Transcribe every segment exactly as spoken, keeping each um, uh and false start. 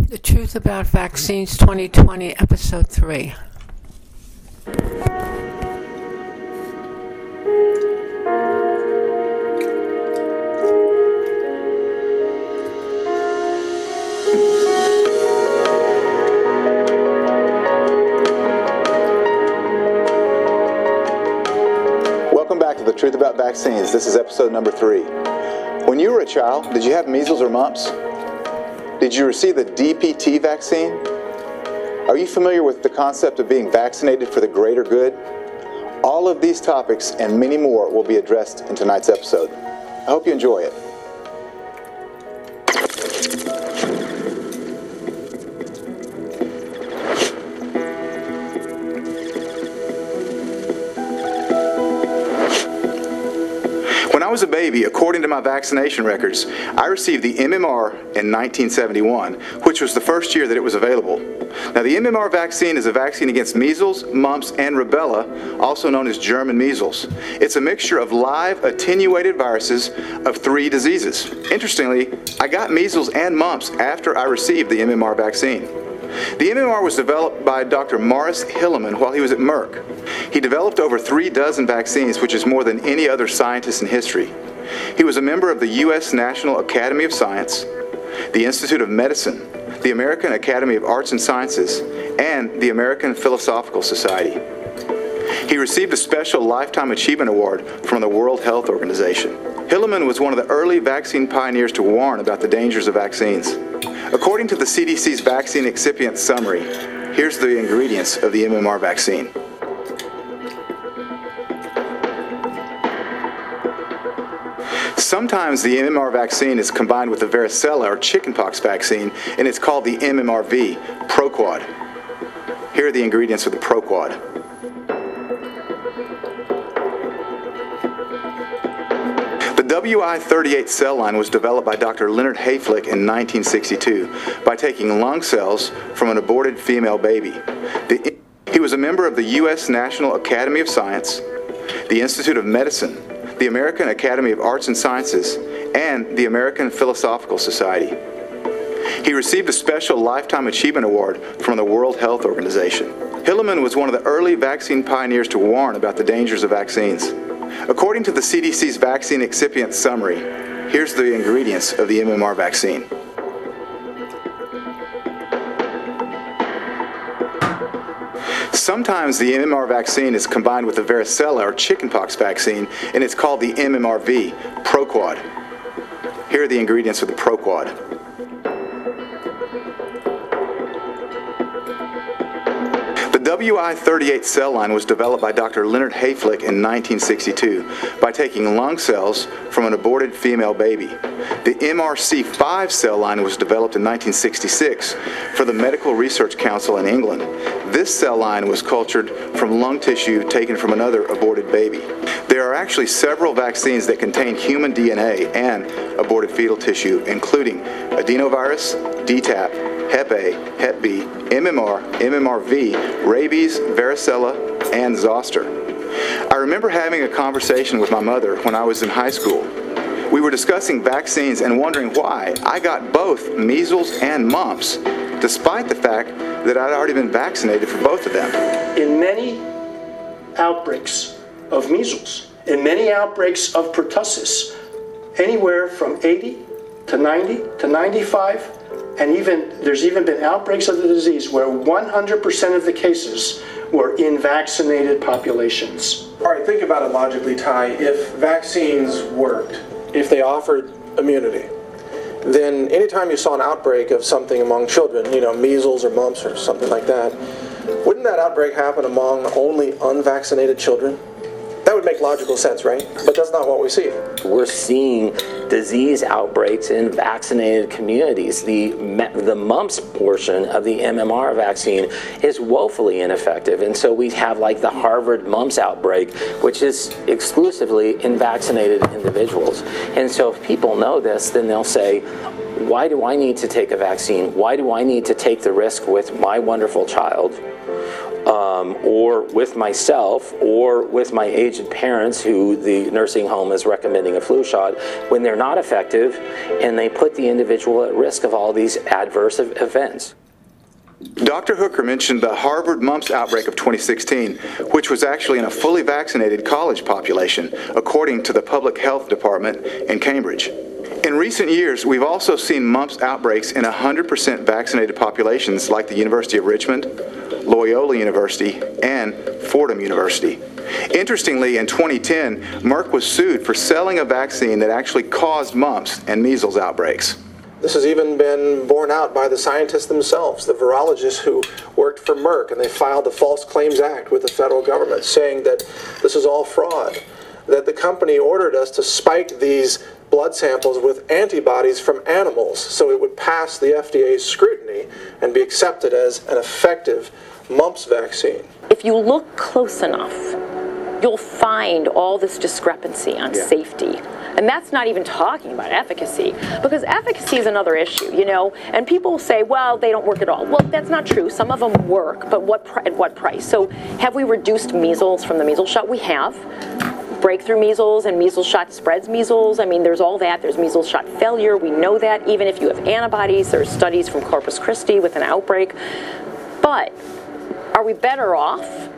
The Truth About Vaccines twenty twenty, Episode three. Welcome back to The Truth About Vaccines. This is episode number three. When you were a child, did you have measles or mumps? Did you receive the D P T vaccine? Are you familiar with the concept of being vaccinated for the greater good? All of these topics and many more will be addressed in tonight's episode. I hope you enjoy it. When I was a baby, according to my vaccination records, I received the M M R in nineteen seventy-one, which was the first year that it was available. Now, the M M R vaccine is a vaccine against measles, mumps, and rubella, also known as German measles. It's a mixture of live attenuated viruses of three diseases. Interestingly, I got measles and mumps after I received the M M R vaccine. The M M R was developed by Doctor Morris Hilleman while he was at Merck. He developed over three dozen vaccines, which is more than any other scientist in history. He was a member of the U S National Academy of Science, the Institute of Medicine, the American Academy of Arts and Sciences, and the American Philosophical Society. He received a special Lifetime Achievement Award from the World Health Organization. Hilleman was one of the early vaccine pioneers to warn about the dangers of vaccines. According to the C D C's Vaccine Excipient Summary, here's the ingredients of the M M R vaccine. Sometimes the M M R vaccine is combined with the varicella or chickenpox vaccine, and it's called the M M R V, Proquad. Here are the ingredients of the Proquad. The W I thirty-eight cell line was developed by Doctor Leonard Hayflick in nineteen sixty-two by taking lung cells from an aborted female baby. The, he was a member of the U S National Academy of Science, the Institute of Medicine, the American Academy of Arts and Sciences, and the American Philosophical Society. He received a special Lifetime Achievement Award from the World Health Organization. Hilleman was one of the early vaccine pioneers to warn about the dangers of vaccines. According to the C D C's Vaccine Excipient Summary, here's the ingredients of the M M R vaccine. Sometimes the M M R vaccine is combined with the varicella or chickenpox vaccine, and it's called the M M R V, Proquad. Here are the ingredients of the Proquad. The W I thirty-eight cell line was developed by Doctor Leonard Hayflick in nineteen sixty-two by taking lung cells from an aborted female baby. The M R C five cell line was developed in nineteen sixty-six for the Medical Research Council in England. This cell line was cultured from lung tissue taken from another aborted baby. There are actually several vaccines that contain human D N A and aborted fetal tissue, including adenovirus, D TAP, Hep A, Hep B, M M R, M M R V, rabies, varicella, and zoster. I remember having a conversation with my mother when I was in high school. We were discussing vaccines and wondering why I got both measles and mumps, despite the fact that I'd already been vaccinated for both of them. In many outbreaks of measles, in many outbreaks of pertussis, anywhere from eighty to ninety to ninety-five, and even there's even been outbreaks of the disease where one hundred percent of the cases were in vaccinated populations. All right, think about it logically, Ty. If vaccines worked, if they offered immunity, then anytime you saw an outbreak of something among children, you know, measles or mumps or something like that, wouldn't that outbreak happen among only unvaccinated children? That would make logical sense, right? But that's not what we see. We're seeing disease outbreaks in vaccinated communities. The the mumps portion of the M M R vaccine is woefully ineffective, and so we have like the Harvard mumps outbreak, which is exclusively in vaccinated individuals. And so if people know this, then they'll say, why do I need to take a vaccine? Why do I need to take the risk with my wonderful child, um, or with myself, or with my aged parents who the nursing home is recommending a flu shot, when they're not effective and they put the individual at risk of all these adverse events? Doctor Hooker mentioned the Harvard mumps outbreak of twenty sixteen, which was actually in a fully vaccinated college population, according to the Public Health Department in Cambridge. In recent years, we've also seen mumps outbreaks in one hundred percent vaccinated populations like the University of Richmond, Loyola University, and Fordham University. Interestingly, in twenty ten, Merck was sued for selling a vaccine that actually caused mumps and measles outbreaks. This has even been borne out by the scientists themselves, the virologists who worked for Merck, and they filed the False Claims Act with the federal government saying that this is all fraud, that the company ordered us to spike these blood samples with antibodies from animals so it would pass the F D A's scrutiny and be accepted as an effective mumps vaccine. If you look close enough, you'll find all this discrepancy on Yeah. safety. And that's not even talking about efficacy, because efficacy is another issue, you know, and people say, well, they don't work at all. Well, that's not true. Some of them work, but what pr- at what price? So have we reduced measles from the measles shot? We have. Breakthrough measles and measles shot spreads measles. I mean, there's all that. There's measles shot failure. We know that. Even if you have antibodies, there's studies from Corpus Christi with an outbreak. But are we better off?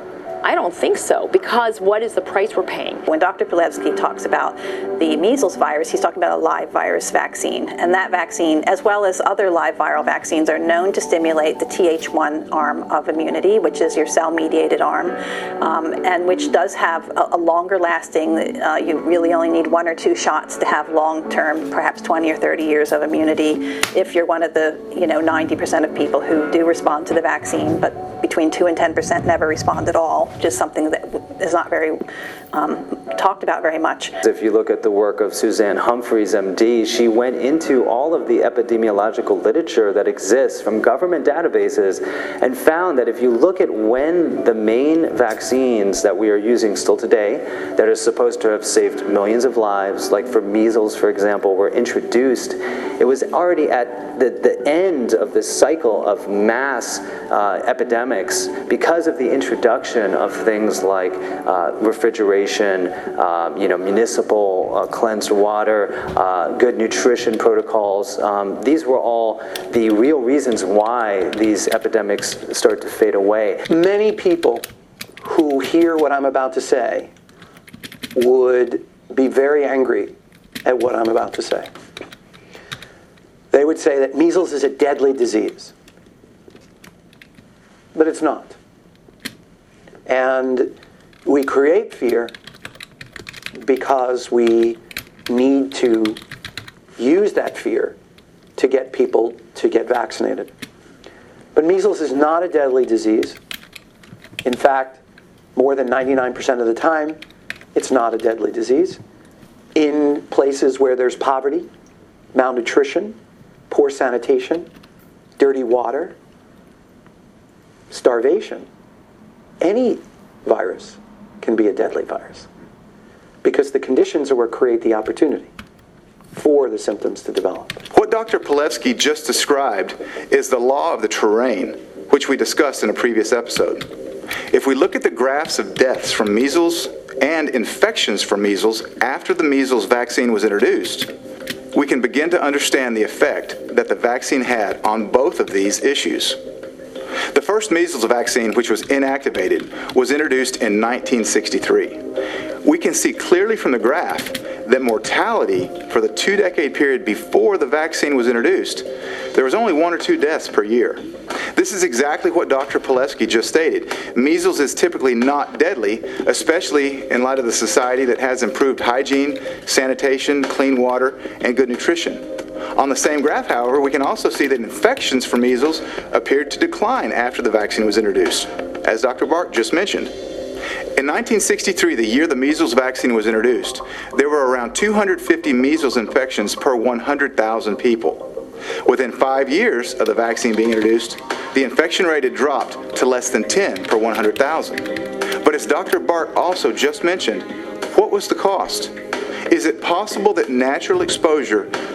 I don't think so, because what is the price we're paying? When Doctor Palevsky talks about the measles virus, he's talking about a live virus vaccine. And that vaccine, as well as other live viral vaccines, are known to stimulate the T H one arm of immunity, which is your cell-mediated arm, um, and which does have a, a longer lasting, uh, you really only need one or two shots to have long-term, perhaps twenty or thirty years of immunity if you're one of the, you know, ninety percent of people who do respond to the vaccine, but between two and ten percent never respond at all. Just something that is not very um, talked about very much. If you look at the work of Suzanne Humphreys, M D, she went into all of the epidemiological literature that exists from government databases and found that if you look at when the main vaccines that we are using still today, that are supposed to have saved millions of lives, like for measles, for example, were introduced, it was already at the, the end of this cycle of mass uh, epidemics because of the introduction of things like uh, refrigeration, um, you know, municipal uh, cleansed water, uh, good nutrition protocols. Um, these were all the real reasons why these epidemics start to fade away. Many people who hear what I'm about to say would be very angry at what I'm about to say. They would say that measles is a deadly disease, but it's not. And we create fear because we need to use that fear to get people to get vaccinated. But measles is not a deadly disease. In fact, more than ninety-nine percent of the time, it's not a deadly disease. In places where there's poverty, malnutrition, poor sanitation, dirty water, starvation, any virus can be a deadly virus because the conditions are what create the opportunity for the symptoms to develop. What Doctor Palevsky just described is the law of the terrain, which we discussed in a previous episode. If we look at the graphs of deaths from measles and infections from measles after the measles vaccine was introduced, we can begin to understand the effect that the vaccine had on both of these issues. The first measles vaccine, which was inactivated, was introduced in nineteen sixty-three. We can see clearly from the graph that mortality for the two-decade period before the vaccine was introduced, there was only one or two deaths per year. This is exactly what Doctor Palevsky just stated. Measles is typically not deadly, especially in light of the society that has improved hygiene, sanitation, clean water, and good nutrition. On the same graph, however, we can also see that infections for measles appeared to decline after the vaccine was introduced, as Doctor Bart just mentioned. In nineteen sixty-three, the year the measles vaccine was introduced, there were around two hundred fifty measles infections per one hundred thousand people. Within five years of the vaccine being introduced, the infection rate had dropped to less than ten per one hundred thousand. But as Doctor Bart also just mentioned, what was the cost? Is it possible that natural exposure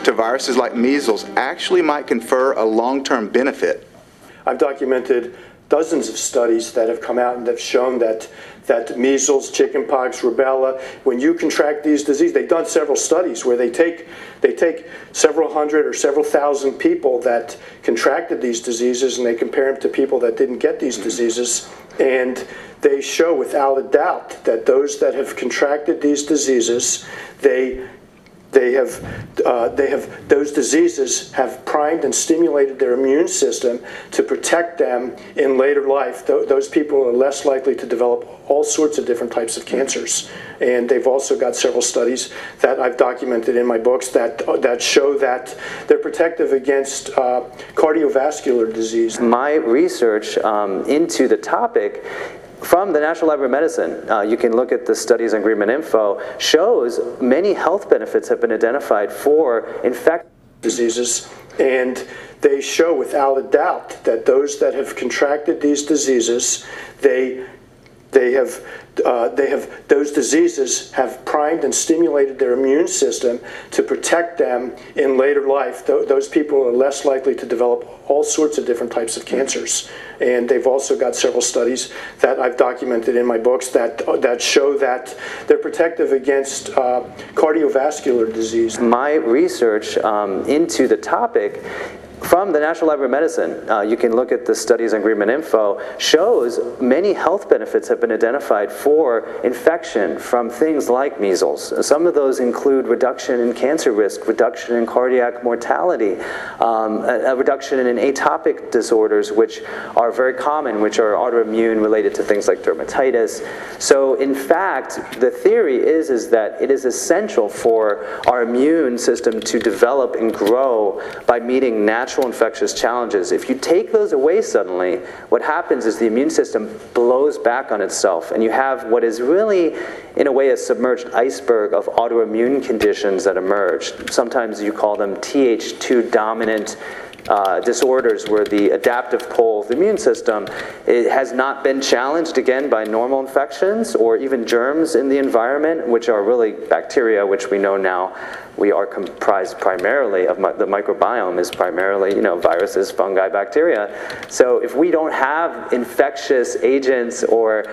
to viruses like measles actually might confer a long-term benefit. I've documented dozens of studies that have come out and have shown that that measles, chickenpox, rubella, when you contract these diseases, they've done several studies where they take they take several hundred or several thousand people that contracted these diseases and they compare them to people that didn't get these diseases, and they show without a doubt that those that have contracted these diseases, they They have, uh, they have, those diseases have primed and stimulated their immune system to protect them in later life. Th those people are less likely to develop all sorts of different types of cancers. And they've also got several studies that I've documented in my books that, uh, that show that they're protective against uh, cardiovascular disease. My research um, into the topic from the National Library of Medicine, uh, you can look at the Studies on Agreement Info, shows many health benefits have been identified for infectious diseases, and they show without a doubt that those that have contracted these diseases, they they have uh, they have those diseases have primed and stimulated their immune system to protect them in later life. Th those people are less likely to develop all sorts of different types of cancers. And they've also got several studies that I've documented in my books that that show that they're protective against uh, cardiovascular disease. My research um, into the topic from the National Library of Medicine, uh, you can look at the Studies on Agreement Info, shows many health benefits have been identified for infection from things like measles. Some of those include reduction in cancer risk, reduction in cardiac mortality, um, a, a reduction in atopic disorders, which are very common, which are autoimmune related to things like dermatitis. So in fact, the theory is, is that it is essential for our immune system to develop and grow by meeting natural infectious challenges. If you take those away suddenly, what happens is the immune system blows back on itself, and you have what is really, in a way, a submerged iceberg of autoimmune conditions that emerge. Sometimes you call them T H two dominant Uh, disorders where the adaptive pole of the immune system, it has not been challenged again by normal infections or even germs in the environment, which are really bacteria, which we know now we are comprised primarily of, mi the microbiome is primarily, you know, viruses, fungi, bacteria. So if we don't have infectious agents or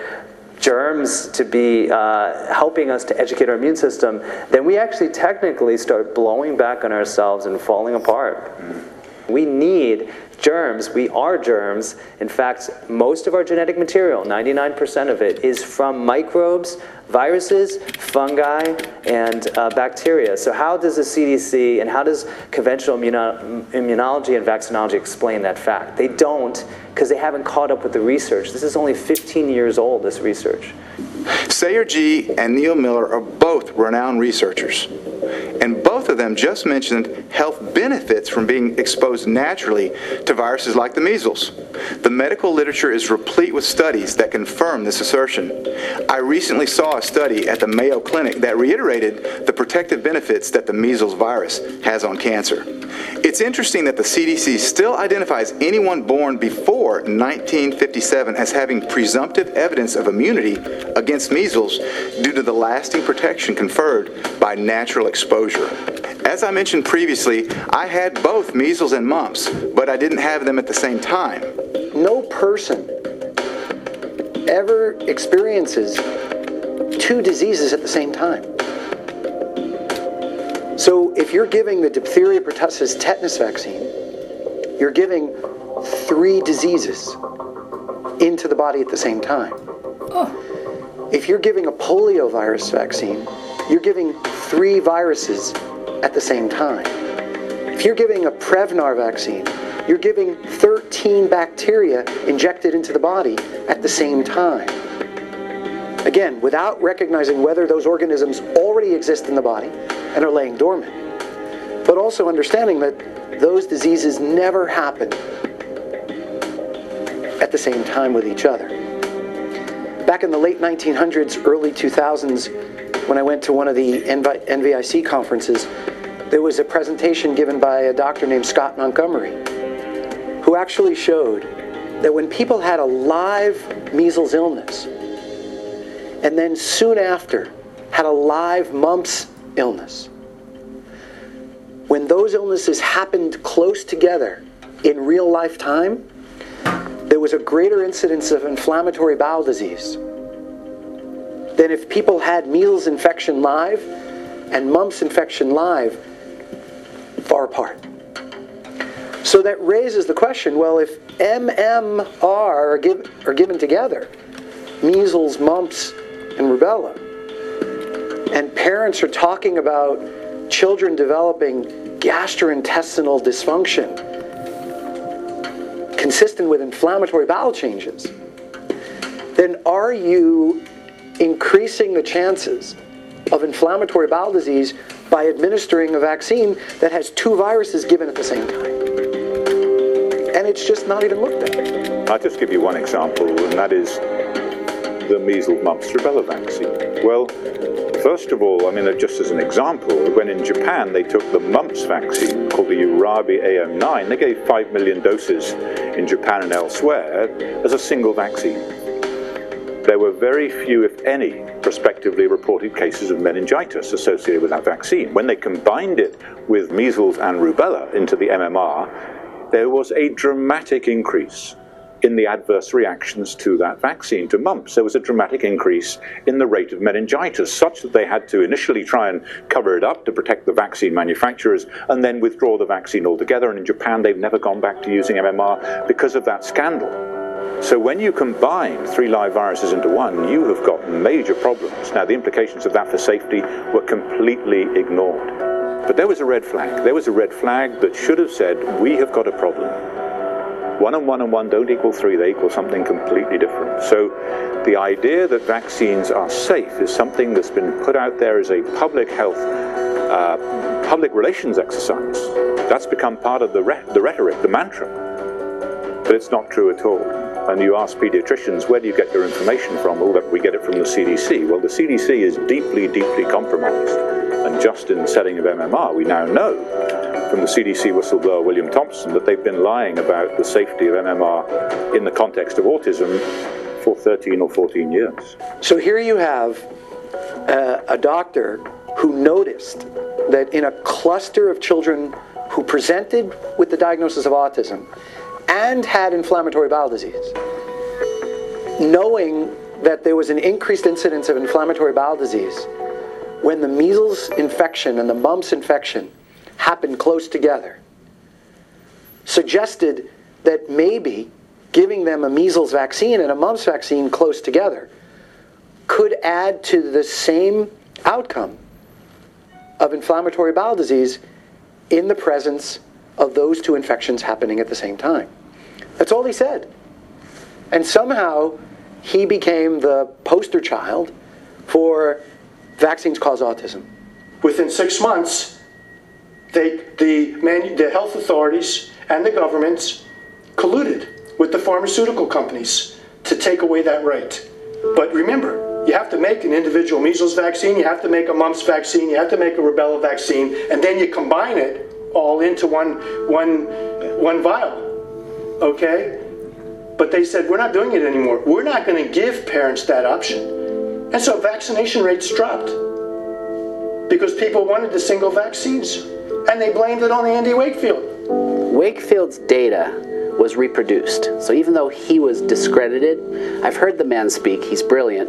germs to be uh, helping us to educate our immune system, then we actually technically start blowing back on ourselves and falling apart. We need germs. We are germs. In fact, most of our genetic material, ninety-nine percent of it, is from microbes, viruses, fungi, and uh, bacteria. So how does the C D C and how does conventional immuno immunology and vaccinology explain that fact? They don't, because they haven't caught up with the research. This is only fifteen years old, this research. Sayer Ji and Neil Miller are both renowned researchers, and both of them just mentioned health benefits from being exposed naturally to viruses like the measles. The medical literature is replete with studies that confirm this assertion. I recently saw a study at the Mayo Clinic that reiterated the protective benefits that the measles virus has on cancer. It's interesting that the C D C still identifies anyone born before nineteen fifty-seven as having presumptive evidence of immunity against measles due to the lasting protection conferred by natural exposure. As I mentioned previously, I had both measles and mumps, but I didn't have them at the same time. No person ever experiences two diseases at the same time. So if you're giving the diphtheria, pertussis, tetanus vaccine, you're giving three diseases into the body at the same time. Oh. If you're giving a poliovirus vaccine, you're giving three viruses at the same time. If you're giving a Prevnar vaccine, you're giving thirteen bacteria injected into the body at the same time. Again, without recognizing whether those organisms already exist in the body and are laying dormant, but also understanding that those diseases never happen at the same time with each other. Back in the late nineteen hundreds, early two thousands, when I went to one of the N V I C conferences, there was a presentation given by a doctor named Scott Montgomery, who actually showed that when people had a live measles illness, and then soon after had a live mumps illness, when those illnesses happened close together in real life time, there was a greater incidence of inflammatory bowel disease than if people had measles infection live and mumps infection live far apart. So that raises the question, well, if M M R are, give, are given together, measles, mumps, and rubella, and parents are talking about children developing gastrointestinal dysfunction consistent with inflammatory bowel changes, then are you increasing the chances of inflammatory bowel disease by administering a vaccine that has two viruses given at the same time? And it's just not even looked at. I'll just give you one example, and that is the measles, mumps, rubella vaccine. Well, first of all, I mean, just as an example, when in Japan they took the mumps vaccine called the Urabi A M nine, they gave five million doses in Japan and elsewhere as a single vaccine. There were very few, if any, prospectively reported cases of meningitis associated with that vaccine. When they combined it with measles and rubella into the M M R, there was a dramatic increase in the adverse reactions to that vaccine, to mumps. There was a dramatic increase in the rate of meningitis, such that they had to initially try and cover it up to protect the vaccine manufacturers and then withdraw the vaccine altogether. And in Japan, they've never gone back to using M M R because of that scandal. So when you combine three live viruses into one, you have got major problems. Now, the implications of that for safety were completely ignored. But there was a red flag. There was a red flag that should have said, we have got a problem. One and one and one don't equal three, they equal something completely different. So the idea that vaccines are safe is something that's been put out there as a public health, uh, public relations exercise. That's become part of the, re the rhetoric, the mantra. But it's not true at all. And you ask pediatricians, where do you get your information from? Well, we get it from the C D C. Well, the C D C is deeply, deeply compromised. And just in the setting of M M R, we now know from the C D C whistleblower William Thompson that they've been lying about the safety of M M R in the context of autism for thirteen or fourteen years. So here you have uh, a doctor who noticed that in a cluster of children who presented with the diagnosis of autism and had inflammatory bowel disease, knowing that there was an increased incidence of inflammatory bowel disease when the measles infection and the mumps infection happened close together, suggested that maybe giving them a measles vaccine and a mumps vaccine close together could add to the same outcome of inflammatory bowel disease in the presence of those two infections happening at the same time. That's all he said. And somehow he became the poster child for vaccines cause autism. Within six months, they, the, manu the health authorities and the governments colluded with the pharmaceutical companies to take away that right. But remember, you have to make an individual measles vaccine, you have to make a mumps vaccine, you have to make a rubella vaccine, and then you combine it all into one, one, one vial, okay? But they said, we're not doing it anymore. We're not going to give parents that option. And so vaccination rates dropped because people wanted the single vaccines, and they blamed it on Andy Wakefield. Wakefield's data was reproduced. So even though he was discredited, I've heard the man speak, he's brilliant,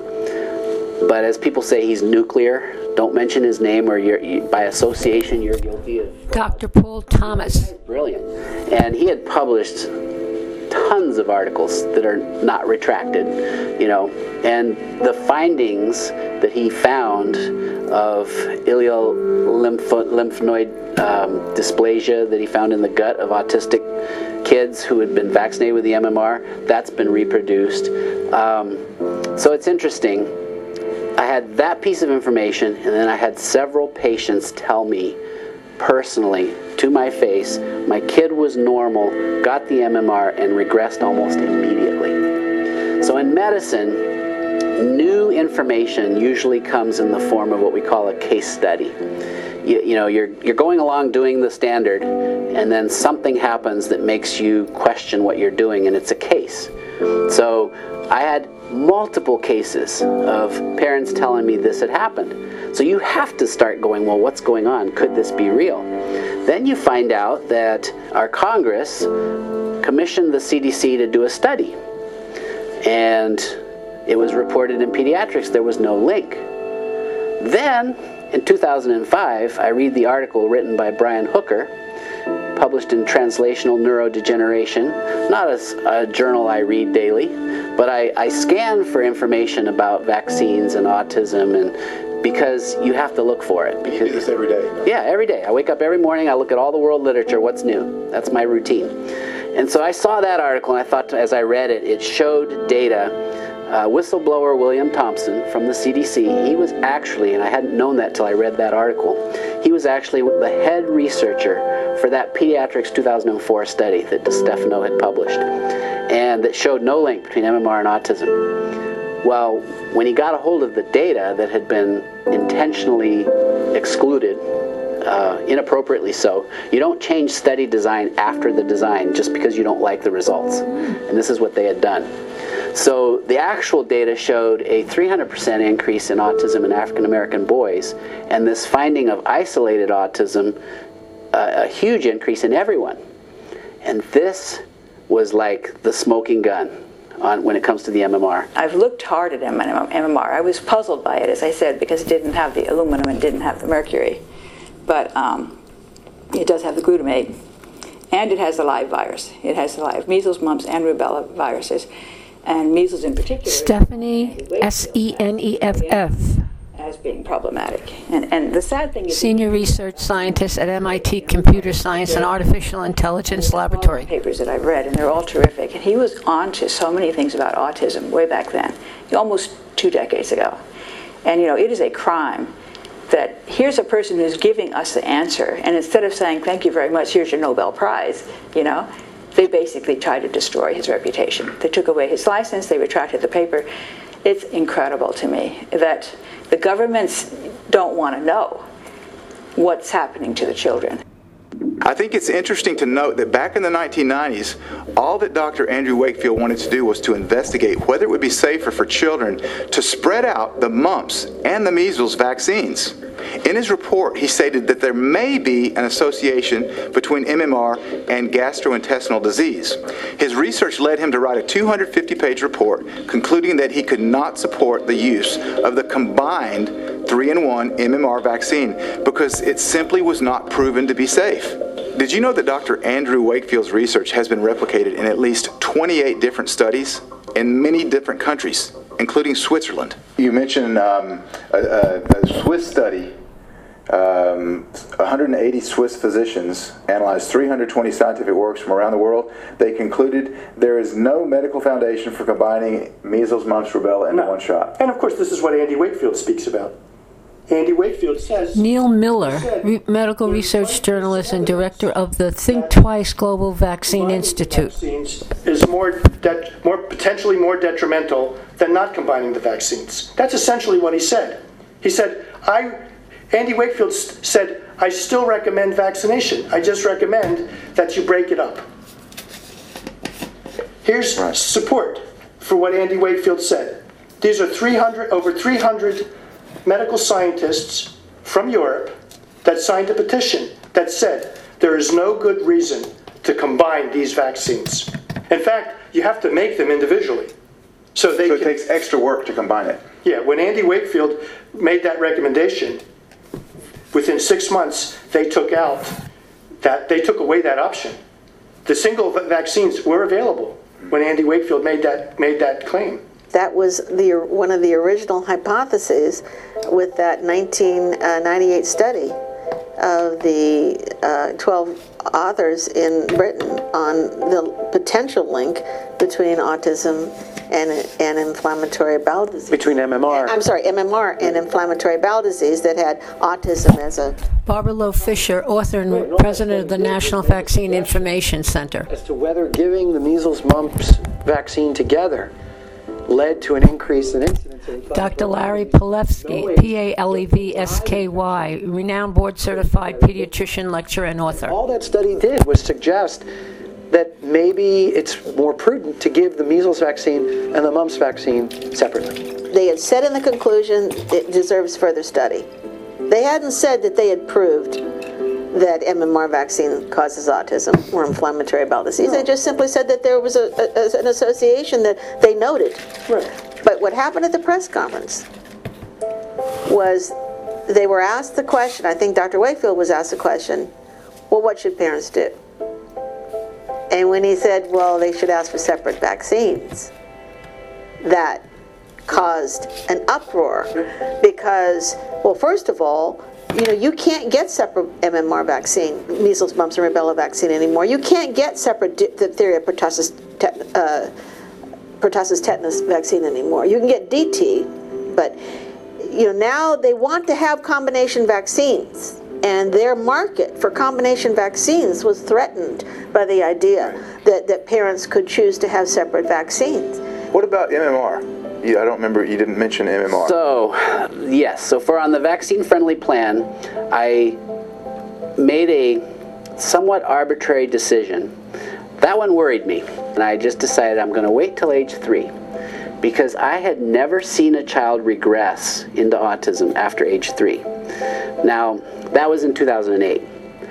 but as people say, he's nuclear. Don't mention his name or you're, you, by association you're guilty of... Doctor Paul Thomas. Brilliant. And he had published tons of articles that are not retracted, you know, and the findings that he found of ileal lympho lymph node um, dysplasia that he found in the gut of autistic kids who had been vaccinated with the M M R, that's been reproduced. Um, so it's interesting. I had that piece of information, and then I had several patients tell me personally, to my face, my kid was normal, got the M M R, and regressed almost immediately. So in medicine, new information usually comes in the form of what we call a case study. You, you know, you're, you're going along doing the standard, and then something happens that makes you question what you're doing, and it's a case. So I had multiple cases of parents telling me this had happened. So you have to start going, well, what's going on? Could this be real? Then you find out that our Congress commissioned the C D C to do a study. And it was reported in Pediatrics there was no link. Then, in two thousand five, I read the article written by Brian Hooker, published in Translational Neurodegeneration, not a, a journal I read daily, but I, I scan for information about vaccines and autism, and because you have to look for it. Because, you do this every day? Yeah, every day. I wake up every morning, I look at all the world literature, what's new. That's my routine. And so I saw that article, and I thought, as I read it, it showed data. Uh, whistleblower William Thompson from the C D C, he was actually, and I hadn't known that till I read that article, he was actually the head researcher for that Pediatrics two thousand four study that DeStefano had published, and that showed no link between M M R and autism. Well, when he got a hold of the data that had been intentionally excluded, uh, inappropriately so, you don't change study design after the design just because you don't like the results. And this is what they had done. So the actual data showed a three hundred percent increase in autism in African American boys, and this finding of isolated autism, uh, a huge increase in everyone. And this was like the smoking gun on when it comes to the M M R. I've looked hard at M M R. I was puzzled by it, as I said, because it didn't have the aluminum and didn't have the mercury. But um, it does have the glutamate, and it has the live virus. It has the live measles, mumps, and rubella viruses. And measles in particular. Stephanie, S E N E F F. As being problematic. And, and the sad thing is... Senior research scientist at M I T Computer Science and Artificial Intelligence Laboratory. Papers that I've read, and they're all terrific. And he was on to so many things about autism way back then, almost two decades ago. And, you know, it is a crime that here's a person who's giving us the answer, and instead of saying, thank you very much, here's your Nobel Prize, you know, they basically tried to destroy his reputation. They took away his license, they retracted the paper. It's incredible to me that the governments don't want to know what's happening to the children. I think it's interesting to note that back in the nineteen nineties, all that Doctor Andrew Wakefield wanted to do was to investigate whether it would be safer for children to spread out the mumps and the measles vaccines. In his report, he stated that there may be an association between M M R and gastrointestinal disease. His research led him to write a two hundred fifty page report concluding that he could not support the use of the combined three in one M M R vaccine because it simply was not proven to be safe. Did you know that Doctor Andrew Wakefield's research has been replicated in at least twenty-eight different studies in many different countries, including Switzerland? You mentioned um, a, a, a Swiss study. Um, one hundred eighty Swiss physicians analyzed three hundred twenty scientific works from around the world. They concluded there is no medical foundation for combining measles, mumps, rubella into no. one shot. And of course, this is what Andy Wakefield speaks about. Andy Wakefield says... Neil Miller, re- medical research journalist and director of the Think Twice Global Vaccine Institute. Vaccines is more, de- more potentially more detrimental than not combining the vaccines. That's essentially what he said. He said, I... Andy Wakefield said, I still recommend vaccination. I just recommend that you break it up. Here's right. support for what Andy Wakefield said. These are three hundred, over three hundred medical scientists from Europe that signed a petition that said there is no good reason to combine these vaccines. In fact, you have to make them individually. So, they so it can, takes extra work to combine it. Yeah, when Andy Wakefield made that recommendation, within six months, they took out that, they took away that option. The single vaccines were available when Andy Wakefield made that, made that claim. That was the one of the original hypotheses with that nineteen ninety-eight study of the uh, twelve authors in Britain on the potential link between autism and, and inflammatory bowel disease. Between M M R. I'm sorry, M M R and inflammatory bowel disease that had autism as a... Barbara Loe Fisher, author and president of the National Vaccine Information Center. As to whether giving the measles, mumps vaccine together led to an increase in incidence. Doctor Larry Palevsky, P A L E V S K Y, renowned board-certified pediatrician, lecturer, and author. All that study did was suggest that maybe it's more prudent to give the measles vaccine and the mumps vaccine separately. They had said in the conclusion it deserves further study. They hadn't said that they had proved that M M R vaccine causes autism or inflammatory bowel disease. They just simply said that there was a, a, an association that they noted. Right. But what happened at the press conference was they were asked the question, I think Doctor Wakefield was asked the question, well, what should parents do? And when he said, well, they should ask for separate vaccines, that caused an uproar because, well, first of all, you know, you can't get separate M M R vaccine, measles, mumps, and rubella vaccine anymore. You can't get separate diphtheria, pertussis, tet, uh, pertussis tetanus vaccine anymore. You can get D T, but you know now they want to have combination vaccines, and their market for combination vaccines was threatened by the idea that, that parents could choose to have separate vaccines. What about M M R? Yeah, I don't remember, you didn't mention M M R. So, yes, so for on the vaccine-friendly plan, I made a somewhat arbitrary decision. That one worried me, and I just decided I'm going to wait till age three, because I had never seen a child regress into autism after age three. Now, that was in two thousand eight.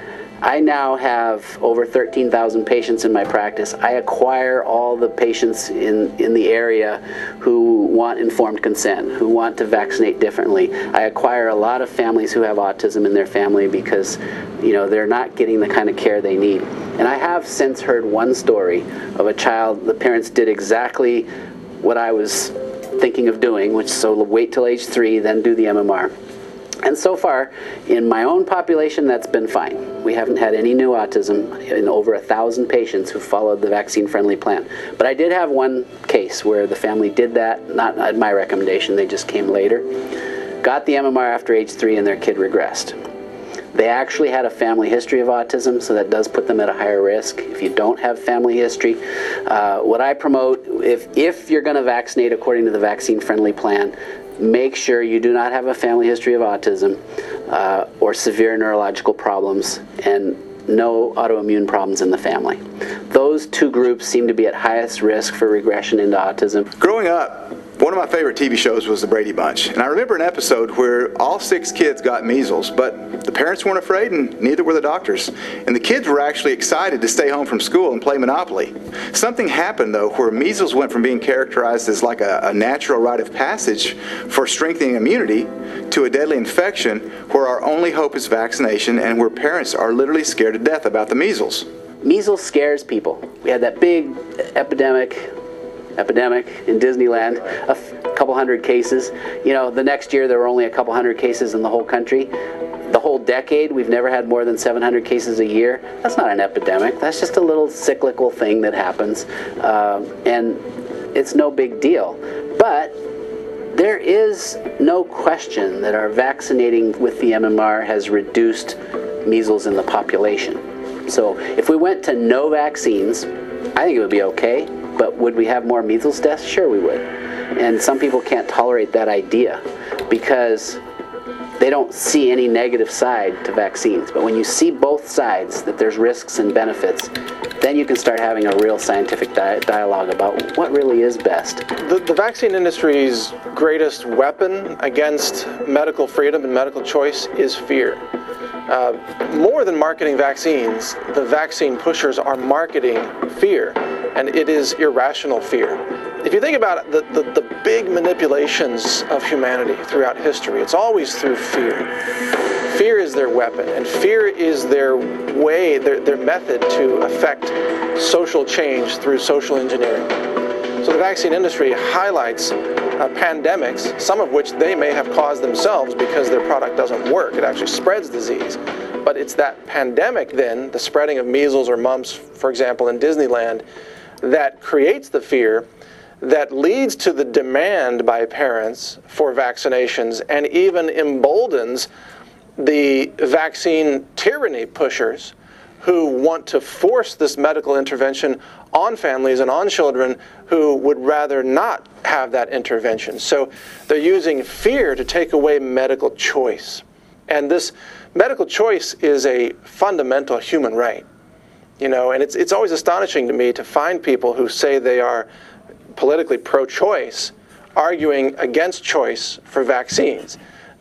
I now have over thirteen thousand patients in my practice. I acquire all the patients in, in the area who want informed consent, who want to vaccinate differently. I acquire a lot of families who have autism in their family because, you know, they're not getting the kind of care they need. And I have since heard one story of a child, the parents did exactly what I was thinking of doing, which so wait till age three, then do the M M R. And so far, in my own population, that's been fine. We haven't had any new autism in over a thousand patients who followed the vaccine-friendly plan. But I did have one case where the family did that, not at my recommendation, they just came later. Got the M M R after age three and their kid regressed. They actually had a family history of autism, so that does put them at a higher risk. If you don't have family history, uh, what I promote, if, if you're going to vaccinate according to the vaccine-friendly plan, make sure you do not have a family history of autism uh, or severe neurological problems and no autoimmune problems in the family. Those two groups seem to be at highest risk for regression into autism. Growing up, one of my favorite T V shows was The Brady Bunch, and I remember an episode where all six kids got measles, but the parents weren't afraid and neither were the doctors. And the kids were actually excited to stay home from school and play Monopoly. Something happened, though, where measles went from being characterized as like a, a natural rite of passage for strengthening immunity to a deadly infection where our only hope is vaccination and where parents are literally scared to death about the measles. Measles scares people. We had that big epidemic epidemic in Disneyland, a f- couple hundred cases. You know, the next year there were only a couple hundred cases in the whole country. The whole decade, we've never had more than seven hundred cases a year. That's not an epidemic. That's just a little cyclical thing that happens. Uh, and it's no big deal. But there is no question that our vaccinating with the M M R has reduced measles in the population. So if we went to no vaccines, I think it would be okay. But would we have more measles deaths? Sure we would. And some people can't tolerate that idea because they don't see any negative side to vaccines. But when you see both sides, that there's risks and benefits, then you can start having a real scientific di- dialogue about what really is best. The, the vaccine industry's greatest weapon against medical freedom and medical choice is fear. Uh, more than marketing vaccines, the vaccine pushers are marketing fear, and it is irrational fear. If you think about it, the, the, the big manipulations of humanity throughout history, it's always through fear. Fear is their weapon, and fear is their way, their, their method to affect social change through social engineering. So the vaccine industry highlights uh, pandemics, some of which they may have caused themselves because their product doesn't work. It actually spreads disease. But it's that pandemic then, the spreading of measles or mumps, for example, in Disneyland, that creates the fear that leads to the demand by parents for vaccinations and even emboldens the vaccine tyranny pushers who want to force this medical intervention on families and on children who would rather not have that intervention. So they're using fear to take away medical choice. And this medical choice is a fundamental human right. You know, and it's it's always astonishing to me to find people who say they are politically pro-choice arguing against choice for vaccines.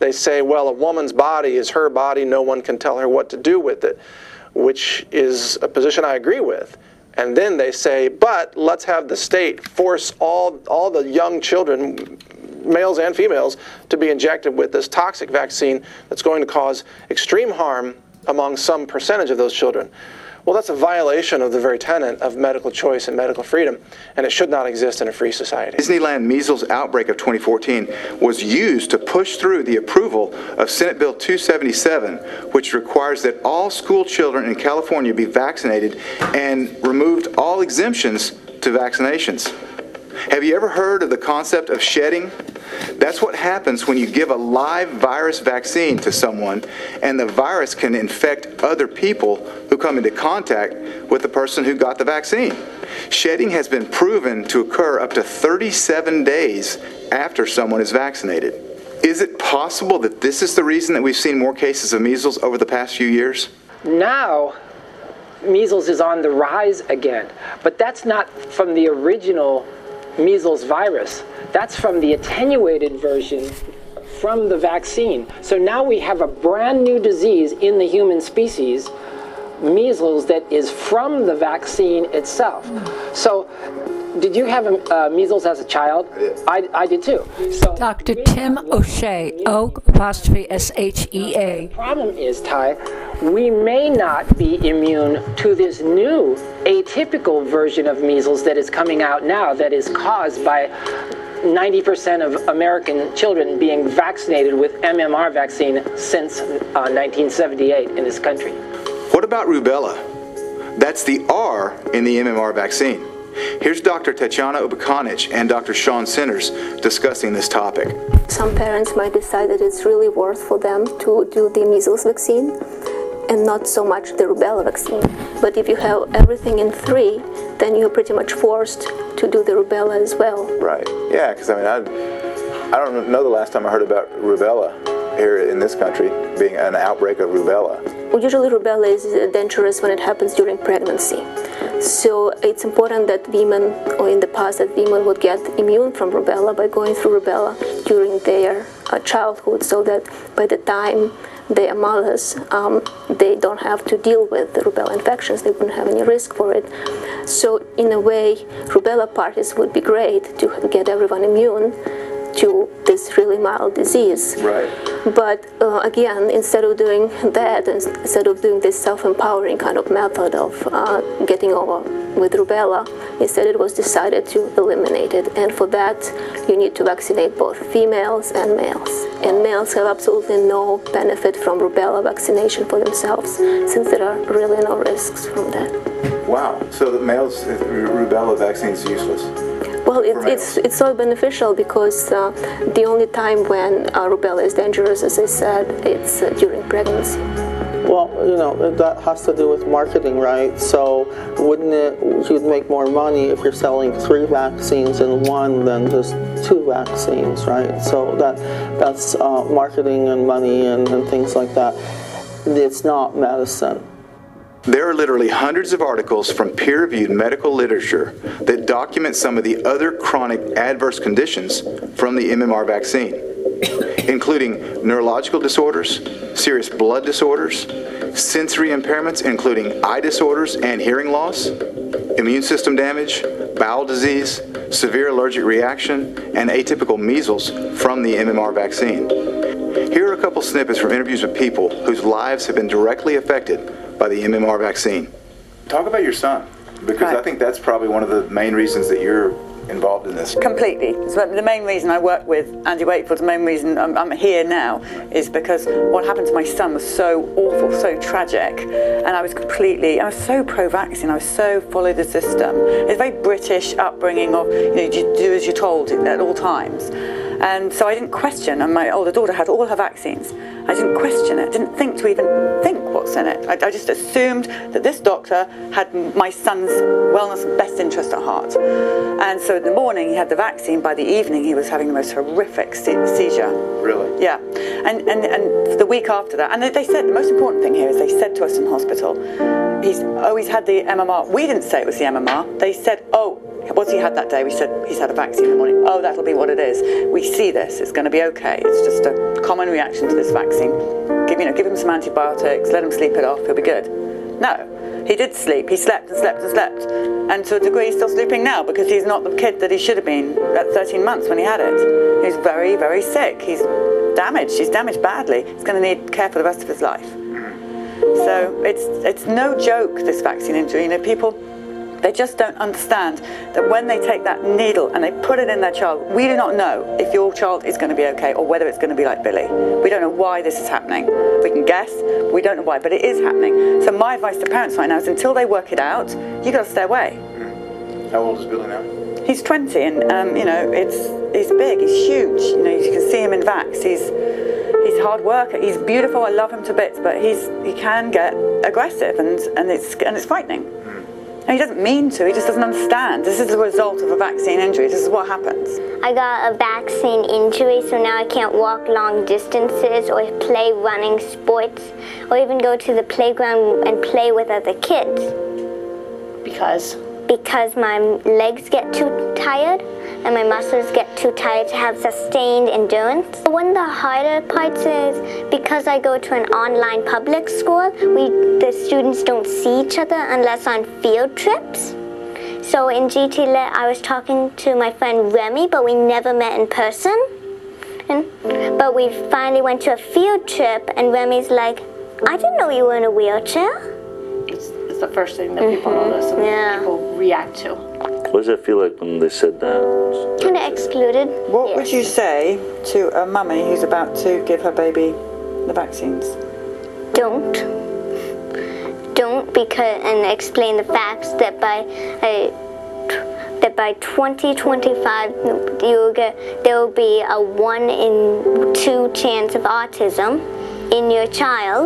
they say, well, a woman's body is her body, no one can tell her what to do with it, which is a position I agree with. And then they say, but let's have the state force all, all the young children, males and females, to be injected with this toxic vaccine that's going to cause extreme harm among some percentage of those children. Well, that's a violation of the very tenet of medical choice and medical freedom, and it should not exist in a free society. Disneyland measles outbreak of twenty fourteen was used to push through the approval of Senate Bill two seventy-seven, which requires that all school children in California be vaccinated and removed all exemptions to vaccinations. Have you ever heard of the concept of shedding? That's what happens when you give a live virus vaccine to someone, and the virus can infect other people who come into contact with the person who got the vaccine. Shedding has been proven to occur up to thirty-seven days after someone is vaccinated. Is it possible that this is the reason that we've seen more cases of measles over the past few years? Now, measles is on the rise again, but that's not from the original measles virus. That's from the attenuated version from the vaccine. So now we have a brand new disease in the human species, measles, that is from the vaccine itself. So did you have uh, measles as a child? I, I did too. So Doctor Tim O'Shea, O apostrophe S H E A. The problem is, Ty, we may not be immune to this new atypical version of measles that is coming out now, that is caused by ninety percent of American children being vaccinated with M M R vaccine since uh, nineteen seventy-eight in this country. What about rubella? That's the R in the M M R vaccine. Here's Doctor Tatiana Ubakanich and Doctor Sean Sinners discussing this topic. Some parents might decide that it's really worth for them to do the measles vaccine and not so much the rubella vaccine. But if you have everything in three, then you're pretty much forced to do the rubella as well. Right. Yeah, because I mean, I, I don't know the last time I heard about rubella here in this country, being an outbreak of rubella. Well, usually rubella is dangerous when it happens during pregnancy. So it's important that women, or in the past that women would get immune from rubella by going through rubella during their uh, childhood, so that by the time they are mothers, um, they don't have to deal with the rubella infections. They wouldn't have any risk for it. So in a way, rubella parties would be great to get everyone immune to this really mild disease. Right. But uh, again, instead of doing that, instead of doing this self-empowering kind of method of uh, getting over with rubella, instead it was decided to eliminate it. And for that, you need to vaccinate both females and males. And males have absolutely no benefit from rubella vaccination for themselves, since there are really no risks from that. Wow. So the males, rubella vaccine is useless? Well, it, it's it's so beneficial because uh, the only time when uh, rubella is dangerous, as I said, it's uh, during pregnancy. Well, you know, that has to do with marketing, right? So wouldn't it, you'd make more money if you're selling three vaccines in one than just two vaccines, right? So that that's uh, marketing and money and, and things like that. It's not medicine. There are literally hundreds of articles from peer-reviewed medical literature that document some of the other chronic adverse conditions from the M M R vaccine, including neurological disorders, serious blood disorders, sensory impairments including eye disorders and hearing loss, immune system damage, bowel disease, severe allergic reaction, and atypical measles from the M M R vaccine. Here are a couple snippets from interviews with people whose lives have been directly affected by the M M R vaccine. Talk about your son, because right. I think that's probably one of the main reasons that you're involved in this. Completely. So the main reason I work with Andy Wakefield, the main reason I'm, I'm here now, is because what happened to my son was so awful, so tragic, and I was completely, I was so pro-vaccine, I was so follow the system. It's a very British upbringing of, you know, you do as you're told at all times. And so I didn't question, and my older daughter had all her vaccines. I didn't question it, didn't think to even think what's in it. I, I just assumed that this doctor had my son's wellness and best interest at heart. And so in the morning he had the vaccine, by the evening he was having the most horrific se- seizure. Really? Yeah. And, and, and the week after that, and they said, the most important thing here is they said to us in hospital, he's oh he's had the M M R. We didn't say it was the M M R. They said, oh, what's he had that day? We said he's had a vaccine in the morning. Oh, that'll be what it is. We see this. It's going to be okay. It's just a common reaction to this vaccine. Give you know, give him some antibiotics. Let him sleep it off. He'll be good. No, he did sleep. He slept and slept and slept, and to a degree, he's still sleeping now because he's not the kid that he should have been at thirteen months when he had it. He's very, very sick. He's damaged. He's damaged badly. He's going to need care for the rest of his life. So it's it's no joke, this vaccine injury. You know, people, they just don't understand that when they take that needle and they put it in their child, we do not know if your child is going to be okay or whether it's going to be like Billy. We don't know why this is happening. We can guess, but we don't know why, but it is happening. So my advice to parents right now is until they work it out, you got to stay away. How old is Billy now? He's twenty, and um, you know, it's he's big, he's huge. You know, you can see him in Vax. He's he's hard worker. He's beautiful. I love him to bits, but he's he can get aggressive, and and it's and it's frightening. And he doesn't mean to. He just doesn't understand. This is the result of a vaccine injury. This is what happens. I got a vaccine injury, so now I can't walk long distances or play running sports or even go to the playground and play with other kids. Because? Because my legs get too tired and my muscles get too tired to have sustained endurance. One of the harder parts is because I go to an online public school, we the students don't see each other unless on field trips. So in G T L E T I was talking to my friend Remy, but we never met in person. And, but we finally went to a field trip and Remy's like, I didn't know you were in a wheelchair. It's, it's the first thing that people mm-hmm. notice and yeah. people react to. What does it feel like when they said that? Kind of excluded. What yes. would you say to a mummy who's about to give her baby the vaccines? Don't. Don't because and explain the facts that by uh, that by twenty twenty-five you'll get there will be a one in two chance of autism in your child,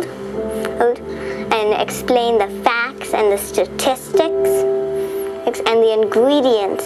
and explain the facts and the statistics and the ingredients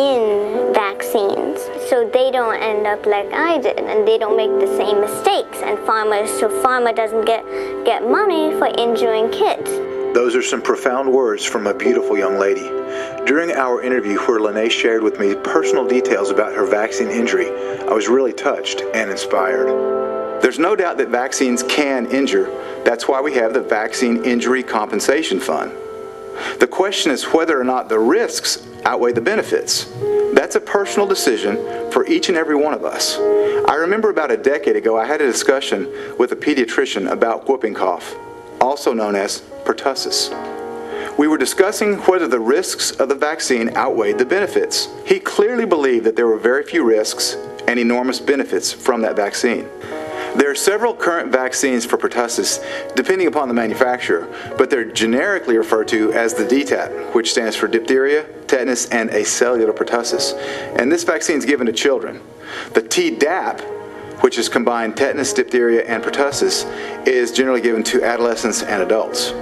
in vaccines, so they don't end up like I did, and they don't make the same mistakes. And farmers, so pharma doesn't get get money for injuring kids. Those are some profound words from a beautiful young lady. During our interview where Lene shared with me personal details about her vaccine injury, I was really touched and inspired. There's no doubt that vaccines can injure. That's why we have the Vaccine Injury Compensation Fund. The question is whether or not the risks outweigh the benefits. That's a personal decision for each and every one of us. I remember about a decade ago I had a discussion with a pediatrician about whooping cough, also known as pertussis. We were discussing whether the risks of the vaccine outweighed the benefits. He clearly believed that there were very few risks and enormous benefits from that vaccine. There are several current vaccines for pertussis, depending upon the manufacturer, but they're generically referred to as the D T A P, which stands for diphtheria, tetanus, and acellular pertussis. And this vaccine is given to children. The Tdap, which is combined tetanus, diphtheria, and pertussis, is generally given to adolescents and adults.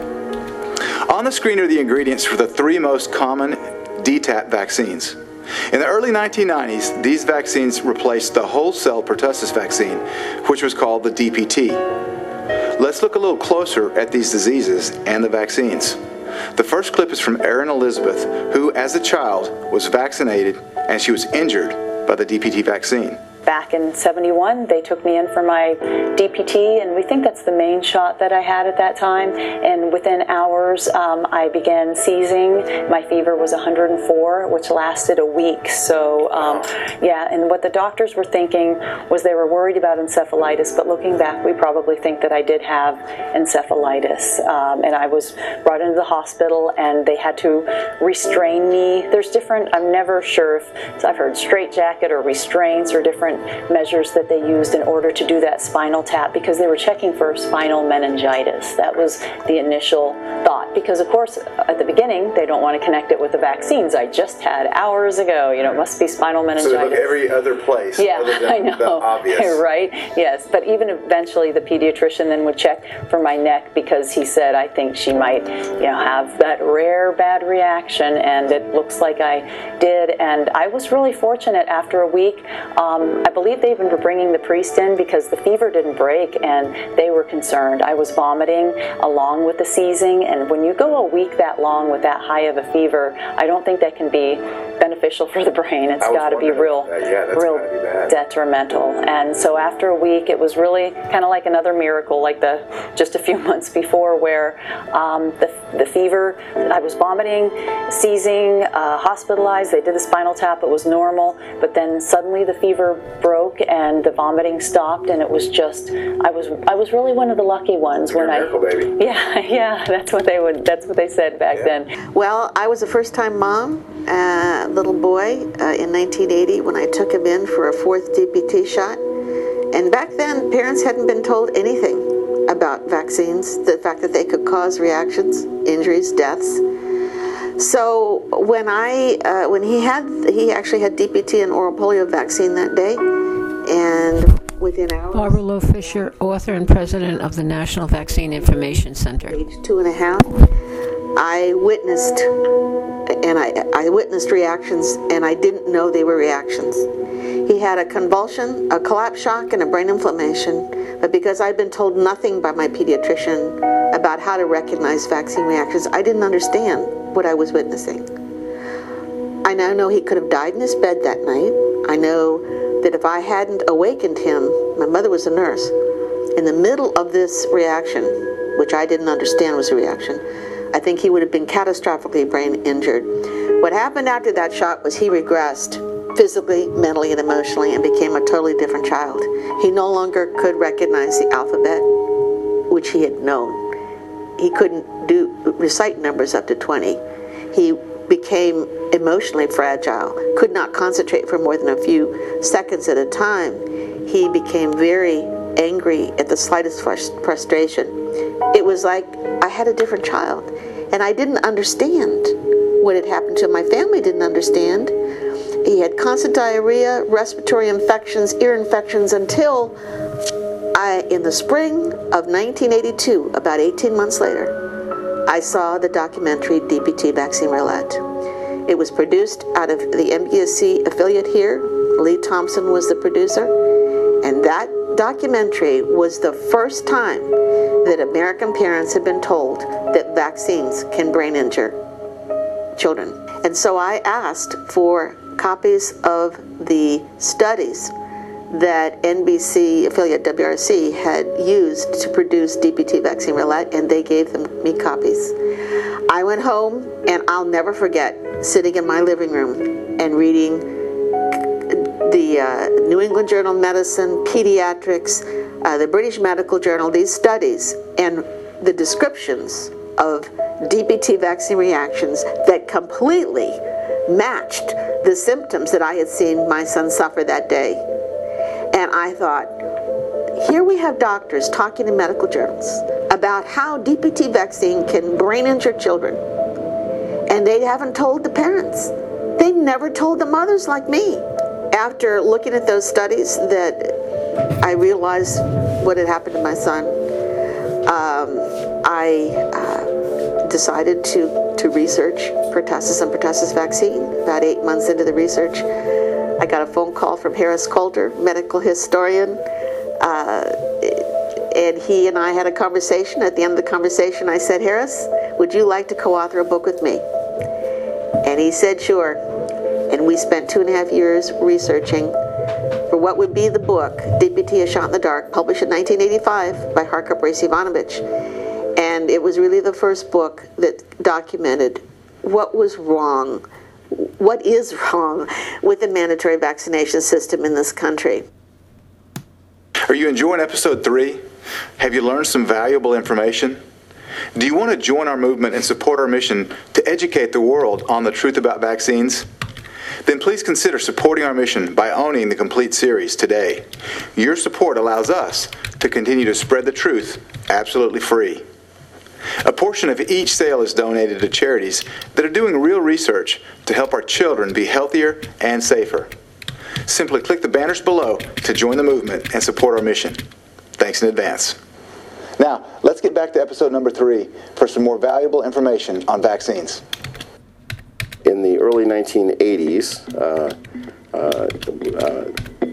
On the screen are the ingredients for the three most common D T A P vaccines. In the early nineteen nineties, these vaccines replaced the whole cell pertussis vaccine, which was called the D P T. Let's look a little closer at these diseases and the vaccines. The first clip is from Erin Elizabeth, who as a child was vaccinated and she was injured by the D P T vaccine. Back in seventy-one, they took me in for my D P T, and we think that's the main shot that I had at that time. And within hours, um, I began seizing. My fever was one hundred four, which lasted a week. So, um, yeah, and what the doctors were thinking was they were worried about encephalitis, but looking back, we probably think that I did have encephalitis. Um, and I was brought into the hospital, and they had to restrain me. There's different, I'm never sure if, I've heard straitjacket or restraints or different measures that they used in order to do that spinal tap, because they were checking for spinal meningitis. That was the initial thought, because of course at the beginning they don't want to connect it with the vaccines I just had hours ago. You know, it must be spinal meningitis. So they look every other place. Yeah, other than I know. The obvious. Right? Yes, but even eventually the pediatrician then would check for my neck, because he said, I think she might, you know, have that rare bad reaction, and it looks like I did. And I was really fortunate after a week. Um, I believe they even were bringing the priest in because the fever didn't break, and they were concerned. I was vomiting along with the seizing and when you go a week that long with that high of a fever, I don't think that can be beneficial for the brain. It's got to be real, that. Yeah, that's real gotta be bad. detrimental. And so after a week, it was really kind of like another miracle, like the just a few months before, where um, the the fever, I was vomiting, seizing, uh, hospitalized. They did the spinal tap; it was normal. But then suddenly the fever broke and the vomiting stopped, and it was just I was I was really one of the lucky ones when I miracle, baby. yeah yeah that's what they would that's what they said back Yeah. then. Well, I was a first-time mom, uh, little boy, uh, in nineteen eighty when I took him in for a fourth D P T shot. And back then, parents hadn't been told anything about vaccines, the fact that they could cause reactions, injuries, deaths. So when I, uh, when he had, he actually had D P T and oral polio vaccine that day, and within hours. Barbara Lowe Fisher, author and president of the National Vaccine Information Center. Age two and a half, I witnessed, and I, I witnessed reactions, and I didn't know they were reactions. He had a convulsion, a collapse shock, and a brain inflammation, but because I'd been told nothing by my pediatrician about how to recognize vaccine reactions, I didn't understand what I was witnessing. I now know he could have died in his bed that night. I know that if I hadn't awakened him, my mother was a nurse, in the middle of this reaction, which I didn't understand was a reaction, I think he would have been catastrophically brain injured. What happened after that shot was he regressed physically, mentally, and emotionally, and became a totally different child. He no longer could recognize the alphabet, which he had known. He couldn't do recite numbers up to twenty. He became emotionally fragile, could not concentrate for more than a few seconds at a time. He became very angry at the slightest frustration. It was like I had a different child, and I didn't understand what had happened to him. My family didn't understand. He had constant diarrhea, respiratory infections, ear infections, until I, in the spring of nineteen eighty-two, about eighteen months later, I saw the documentary D P T Vaccine Roulette. It was produced out of the M B S C affiliate here. Lee Thompson was the producer, and that documentary was the first time that American parents had been told that vaccines can brain injure children. And so I asked for copies of the studies that N B C affiliate W R C had used to produce D P T Vaccine Roulette, and they gave them me copies. I went home, and I'll never forget sitting in my living room and reading the uh, New England Journal of Medicine, Pediatrics, uh, the British Medical Journal, these studies, and the descriptions of D P T vaccine reactions that completely matched the symptoms that I had seen my son suffer that day. And I thought, here we have doctors talking in medical journals about how D P T vaccine can brain injure children, and they haven't told the parents. They never told the mothers like me. After looking at those studies, that I realized what had happened to my son. Um, I uh, decided to, to research pertussis and pertussis vaccine. About eight months into the research, I got a phone call from Harris Coulter, medical historian, uh, and he and I had a conversation. At the end of the conversation, I said, Harris, would you like to co-author a book with me? And he said, sure. And we spent two and a half years researching for what would be the book, D P T, A Shot in the Dark, published in nineteen eighty-five by Harkup Race Ivanovich. And it was really the first book that documented what was wrong, what is wrong with the mandatory vaccination system in this country. Are you enjoying episode three? Have you learned some valuable information? Do you want to join our movement and support our mission to educate the world on the truth about vaccines? Then please consider supporting our mission by owning the complete series today. Your support allows us to continue to spread the truth absolutely free. A portion of each sale is donated to charities that are doing real research to help our children be healthier and safer. Simply click the banners below to join the movement and support our mission. Thanks in advance. Now, let's get back to episode number three for some more valuable information on vaccines. In the early nineteen eighties, uh, uh, uh,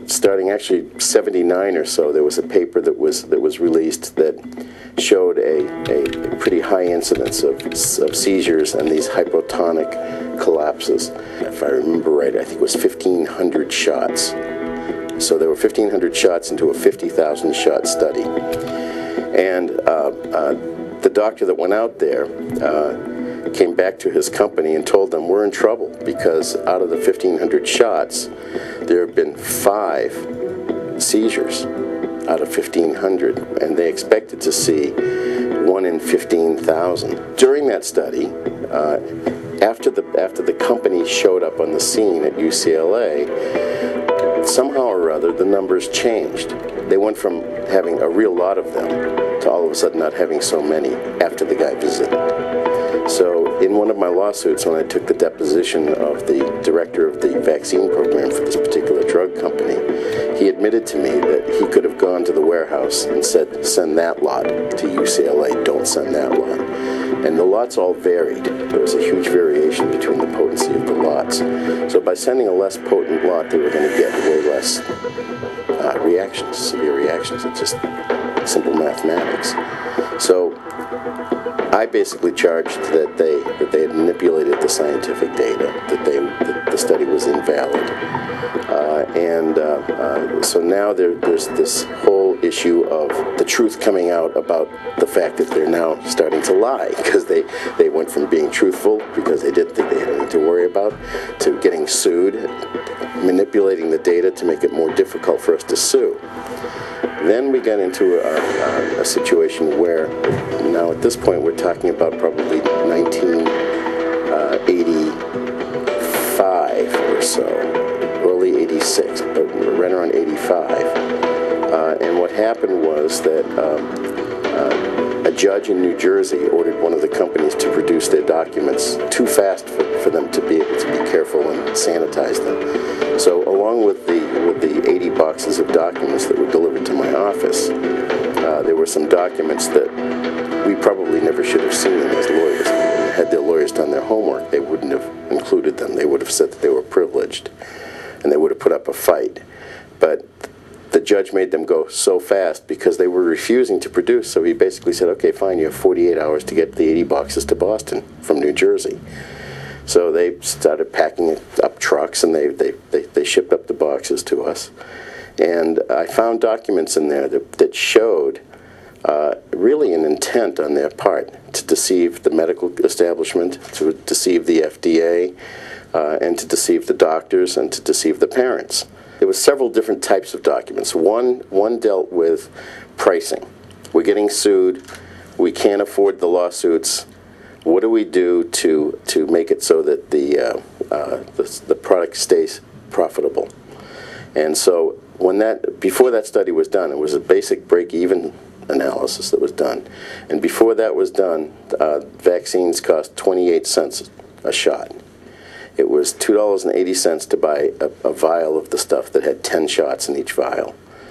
starting actually seventy-nine or so, there was a paper that was that was released that showed a, a pretty high incidence of, of seizures and these hypotonic collapses. If I remember right, I think it was fifteen hundred shots. So there were fifteen hundred shots into a fifty thousand shot study. And uh, uh, the doctor that went out there uh, came back to his company and told them, we're in trouble because out of the fifteen hundred shots, there have been five seizures out of fifteen hundred, and they expected to see one in fifteen thousand. During that study, uh, after the after the company showed up on the scene at U C L A, somehow or other the numbers changed. They went from having a real lot of them to all of a sudden not having so many after the guy visited. So in one of my lawsuits, when I took the deposition of the director of the vaccine program for this particular drug company, he admitted to me that he could have gone to the warehouse and said, send that lot to U C L A, don't send that lot. And the lots all varied. There was a huge variation between the potency of the lots. So by sending a less potent lot, they were going to get way less uh, reactions, severe reactions. It's just simple mathematics. So I basically charged that they that they had manipulated the scientific data, that they that the study was invalid, uh, and uh, uh, so now there, there's this whole issue of the truth coming out about the fact that they're now starting to lie because they they went from being truthful because they didn't think they had anything to worry about to getting sued, manipulating the data to make it more difficult for us to sue. Then we got into a, a, a situation where now at this point we're talking about probably nineteen eighty-five or so, early eighty-six, but right around eighty-five. Uh, and what happened was that um, uh, a judge in New Jersey ordered one of the companies to produce their documents too fast for, for them to be able to be careful and sanitize them. So along with the with the eighty boxes of documents that were delivered to my office, uh, there were some documents that we probably never should have seen as lawyers. Had their lawyers done their homework, they wouldn't have included them. They would have said that they were privileged, and they would have put up a fight. But the judge made them go so fast because they were refusing to produce, so he basically said, okay, fine, you have forty-eight hours to get the eighty boxes to Boston from New Jersey. So they started packing up trucks, and they, they, they, they shipped up the boxes to us. And I found documents in there that, that showed uh, really an intent on their part to deceive the medical establishment, to deceive the F D A, uh, and to deceive the doctors, and to deceive the parents. There were several different types of documents. One, one dealt with pricing. We're getting sued. We can't afford the lawsuits. What do we do to to make it so that the uh, uh, the, the product stays profitable? And so when that before that study was done, it was a basic break-even analysis that was done. And before that was done, uh, vaccines cost twenty-eight cents a shot. It was two dollars and eighty cents to buy a, a vial of the stuff that had ten shots in each vial.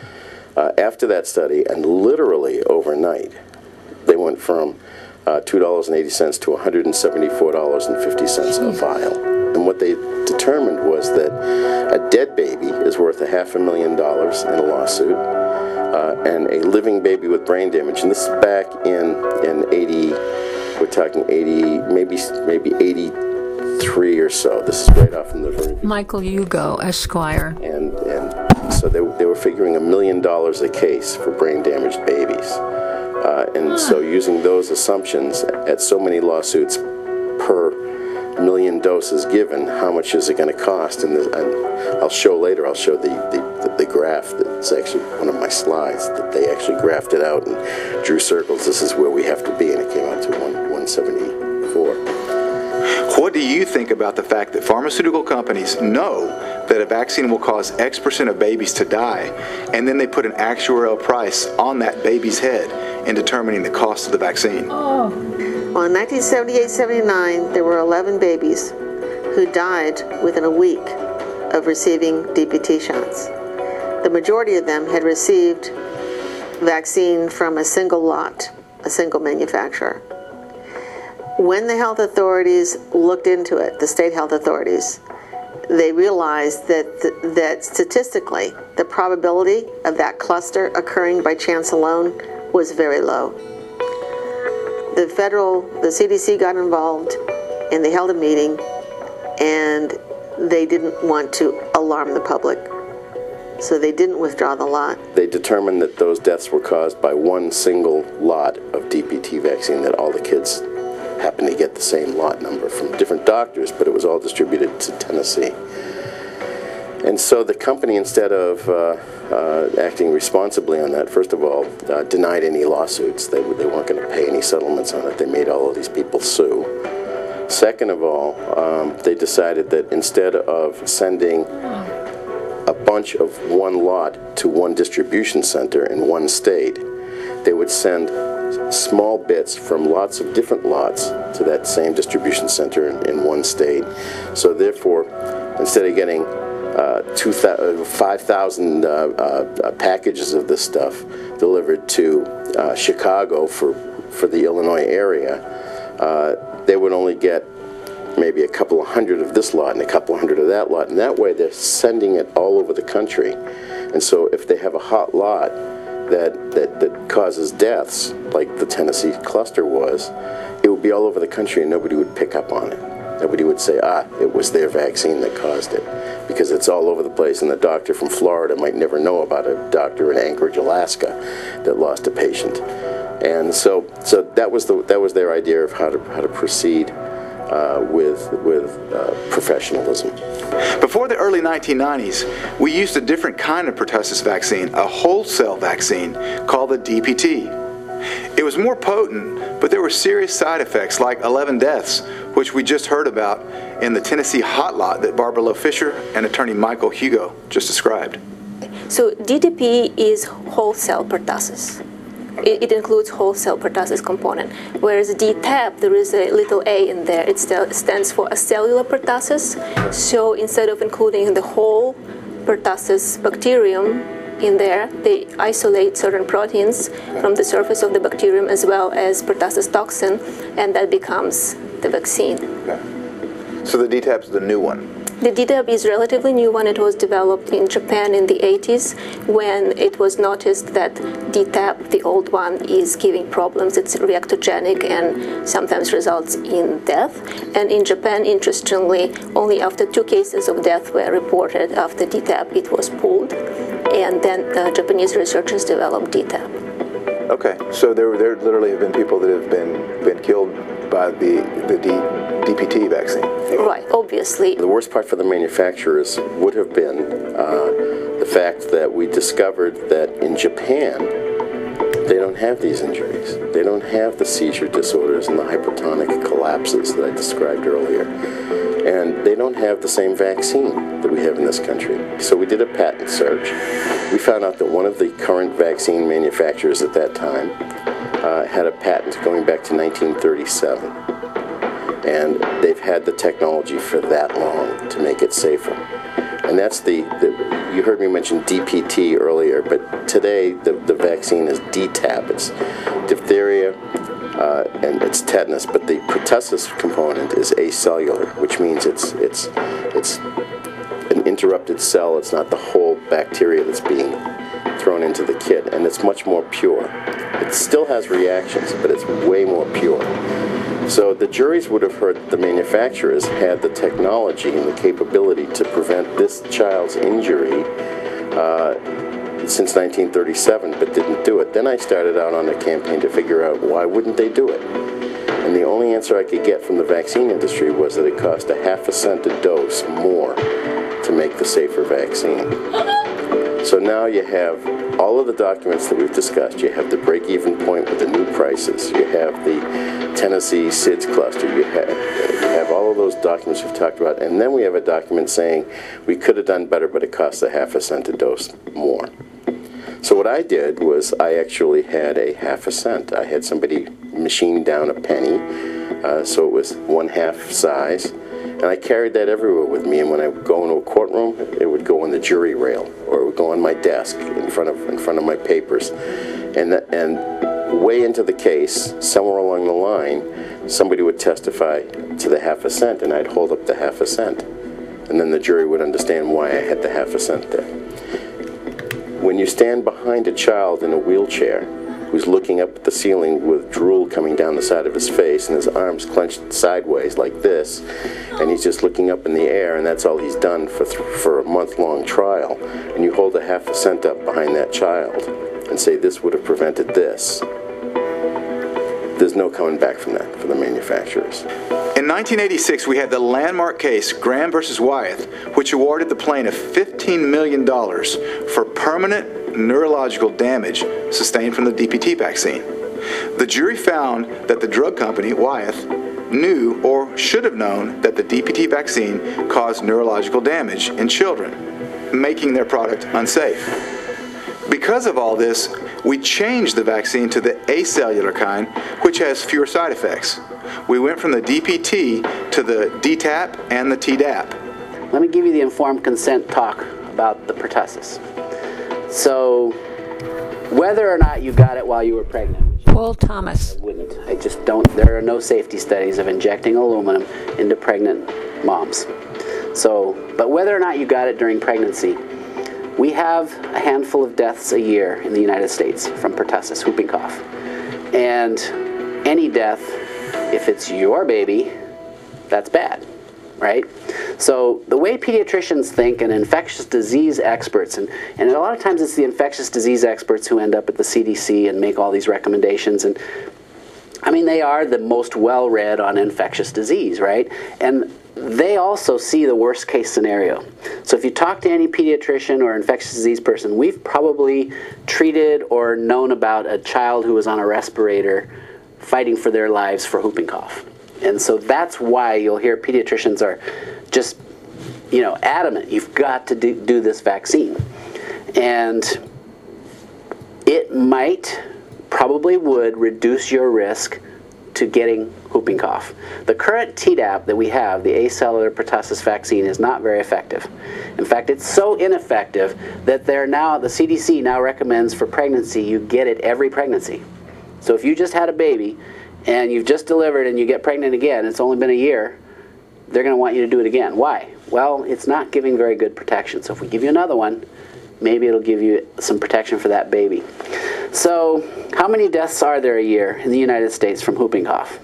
Uh, after that study, and literally overnight, they went from Uh, two dollars and eighty cents to one hundred seventy-four dollars and fifty cents a vial. And what they determined was that a dead baby is worth a half a million dollars in a lawsuit, uh, and a living baby with brain damage, and this is back in, in eighty, we're talking eighty, maybe maybe eighty-three or so. This is right off from the very Michael Hugo, Esquire. And, and so they, they were figuring a million dollars a case for brain damaged babies. Uh, and so using those assumptions, at so many lawsuits per million doses given, how much is it going to cost? And, the, and I'll show later, I'll show the, the, the graph that's actually one of my slides, that they actually graphed it out and drew circles. This is where we have to be, and it came out to one seventy-four. What do you think about the fact that pharmaceutical companies know that a vaccine will cause X percent of babies to die, and then they put an actuarial price on that baby's head in determining the cost of the vaccine? Oh. Well, in nineteen seventy-eight seventy-nine, there were eleven babies who died within a week of receiving D P T shots. The majority of them had received vaccine from a single lot, a single manufacturer. When the health authorities looked into it, the state health authorities, they realized that that statistically, the probability of that cluster occurring by chance alone was very low. The federal, the C D C got involved, and they held a meeting, and they didn't want to alarm the public, so they didn't withdraw the lot. They determined that those deaths were caused by one single lot of D P T vaccine, that all the kids happened to get the same lot number from different doctors, but it was all distributed to Tennessee. And so the company, instead of uh, uh, acting responsibly on that, first of all, uh, denied any lawsuits. They, they weren't going to pay any settlements on it. They made all of these people sue. Second of all, um, they decided that instead of sending a bunch of one lot to one distribution center in one state, they would send small bits from lots of different lots to that same distribution center in, in one state. So therefore, instead of getting uh, two, five thousand uh, uh, packages of this stuff delivered to uh, Chicago for, for the Illinois area, uh, they would only get maybe a couple of hundred of this lot and a couple of hundred of that lot. And that way they're sending it all over the country. And so if they have a hot lot that, that, that causes deaths, like the Tennessee cluster was, it would be all over the country and nobody would pick up on it. Nobody would say, ah, it was their vaccine that caused it, because it's all over the place, and the doctor from Florida might never know about a doctor in Anchorage, Alaska that lost a patient. And so, so that was the that was their idea of how to how to proceed uh, with with uh, professionalism. Before the early nineteen nineties, we used a different kind of pertussis vaccine, a whole cell vaccine called the D P T. It was more potent, but there were serious side effects like eleven deaths, which we just heard about in the Tennessee hot lot that Barbara Loe Fisher and attorney Michael Hugo just described. So D T P is whole cell pertussis. It, it includes whole cell pertussis component, whereas D T A P, there is a little a in there. It st- stands for acellular pertussis. So instead of including the whole pertussis bacterium in there, they isolate certain proteins from the surface of the bacterium as well as pertussis toxin, and that becomes the vaccine. Okay. So the D T A P is the new one? The D T A P is relatively new one. It was developed in Japan in the eighties when it was noticed that D T A P, the old one, is giving problems. It's reactogenic and sometimes results in death. And in Japan, interestingly, only after two cases of death were reported after D T A P, it was pulled. And then uh, Japanese researchers developed D T A P. Okay, so there there literally have been people that have been been killed by the the D, DPT vaccine. Right, obviously. The worst part for the manufacturers would have been uh, the fact that we discovered that in Japan they don't have these injuries. They don't have the seizure disorders and the hypertonic collapses that I described earlier. And they don't have the same vaccine that we have in this country. So we did a patent search. We found out that one of the current vaccine manufacturers at that time uh, had a patent going back to nineteen thirty-seven. And they've had the technology for that long to make it safer. And that's the, the you heard me mention D P T earlier, but today the, the vaccine is D T A P. It's diphtheria, Uh, and it's tetanus, but the pertussis component is acellular, which means it's it's it's an interrupted cell. It's not the whole bacteria that's being thrown into the kid, and it's much more pure. It still has reactions, but it's way more pure. So the juries would have heard that the manufacturers had the technology and the capability to prevent this child's injury uh, since nineteen thirty-seven, but didn't do it. Then I started out on a campaign to figure out why wouldn't they do it. And the only answer I could get from the vaccine industry was that it cost a half a cent a dose more to make the safer vaccine. So now you have all of the documents that we've discussed. You have the break-even point with the new prices. You have the Tennessee S I D S cluster. You have, you have all of those documents we've talked about. And then we have a document saying we could have done better, but it costs a half a cent a dose more. So what I did was I actually had a half a cent. I had somebody machine down a penny, uh, so it was one half size. And I carried that everywhere with me, and when I would go into a courtroom, it would go on the jury rail, or it would go on my desk in front of in front of my papers. And that, and way into the case, somewhere along the line, somebody would testify to the half a cent, and I'd hold up the half a cent. and then the jury would understand why I had the half a cent there. When you stand behind a child in a wheelchair who's looking up at the ceiling with drool coming down the side of his face and his arms clenched sideways like this, and he's just looking up in the air, and that's all he's done for, th for a month-long trial, and you hold a half a cent up behind that child and say this would have prevented this, there's no coming back from that for the manufacturers. In nineteen eighty-six, we had the landmark case, Graham versus Wyeth, which awarded the plaintiff fifteen million dollars for permanent neurological damage sustained from the D P T vaccine. The jury found that the drug company, Wyeth, knew or should have known that the D P T vaccine caused neurological damage in children, making their product unsafe. Because of all this, we changed the vaccine to the acellular kind, which has fewer side effects. We went from the D P T to the D TAP and the Tdap. Let me give you the informed consent talk about the pertussis. So, whether or not you got it while you were pregnant. Paul Thomas. I wouldn't. I just don't. There are no safety studies of injecting aluminum into pregnant moms. So, but whether or not you got it during pregnancy, we have a handful of deaths a year in the United States from pertussis, whooping cough. And any death, if it's your baby, that's bad, right? So the way pediatricians think and infectious disease experts, and, and a lot of times it's the infectious disease experts who end up at the C D C and make all these recommendations. And I mean, they are the most well-read on infectious disease, right? And they also see the worst case scenario. So if you talk to any pediatrician or infectious disease person, we've probably treated or known about a child who was on a respirator fighting for their lives for whooping cough. And so that's why you'll hear pediatricians are just, you know, adamant, you've got to do, do this vaccine. And it might, probably would, reduce your risk to getting whooping cough. The current Tdap that we have, the acellular pertussis vaccine, is not very effective. In fact, it's so ineffective that they're now, the C D C now recommends for pregnancy you get it every pregnancy. So if you just had a baby and you've just delivered and you get pregnant again, it's only been a year, they're going to want you to do it again. Why? Well, it's not giving very good protection. So if we give you another one, maybe it'll give you some protection for that baby. So how many deaths are there a year in the United States from whooping cough?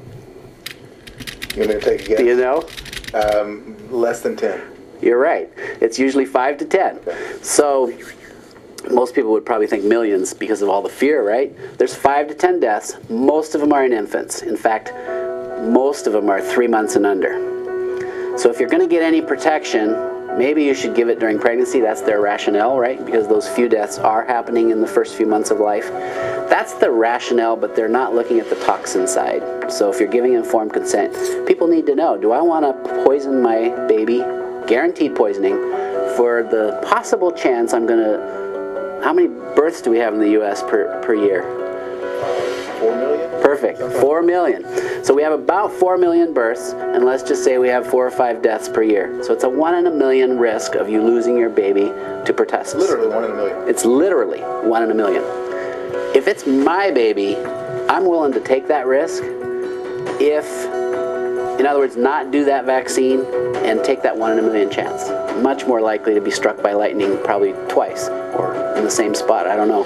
You want me to take a guess? Do you know? Um, less than ten. You're right. It's usually five to ten. Okay. So most people would probably think millions because of all the fear, right? There's five to ten deaths. Most of them are in infants. In fact, most of them are three months and under. So if you're going to get any protection, maybe you should give it during pregnancy. That's their rationale, right? Because those few deaths are happening in the first few months of life. That's the rationale, but they're not looking at the toxin side. So if you're giving informed consent, people need to know, do I want to poison my baby, guaranteed poisoning, for the possible chance I'm going to, how many births do we have in the U S per, per year? Four million? Perfect, four million. So we have about four million births, and let's just say we have four or five deaths per year. So it's a one in a million risk of you losing your baby to pertussis. Literally one in a million. It's literally one in a million. If it's my baby, I'm willing to take that risk if, in other words, not do that vaccine and take that one in a million chance. Much more likely to be struck by lightning probably twice or in the same spot, I don't know.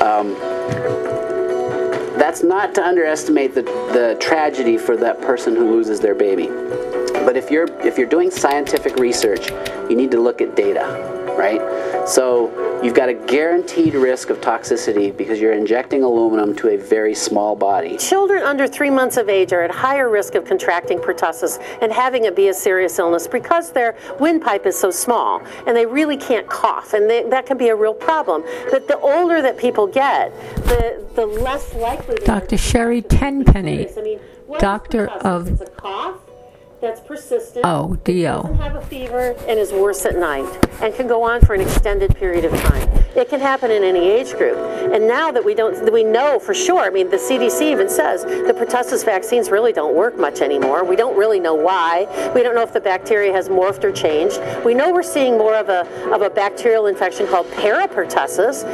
Um, That's not to underestimate the, the tragedy for that person who loses their baby. But if you're, if you're doing scientific research, you need to look at data, right? So you've got a guaranteed risk of toxicity because you're injecting aluminum to a very small body. Children under three months of age are at higher risk of contracting pertussis and having it be a serious illness because their windpipe is so small and they really can't cough, and they, that can be a real problem. But the older that people get, the, the less likely they Doctor Sherry Tenpenny, I mean, doctor of... It's a cough that's persistent, oh, D O. doesn't have a fever, and is worse at night, and can go on for an extended period of time. It can happen in any age group. And now that we don't, that we know for sure, I mean, the C D C even says the pertussis vaccines really don't work much anymore. We don't really know why. We don't know if the bacteria has morphed or changed. We know we're seeing more of a, of a bacterial infection called parapertussis.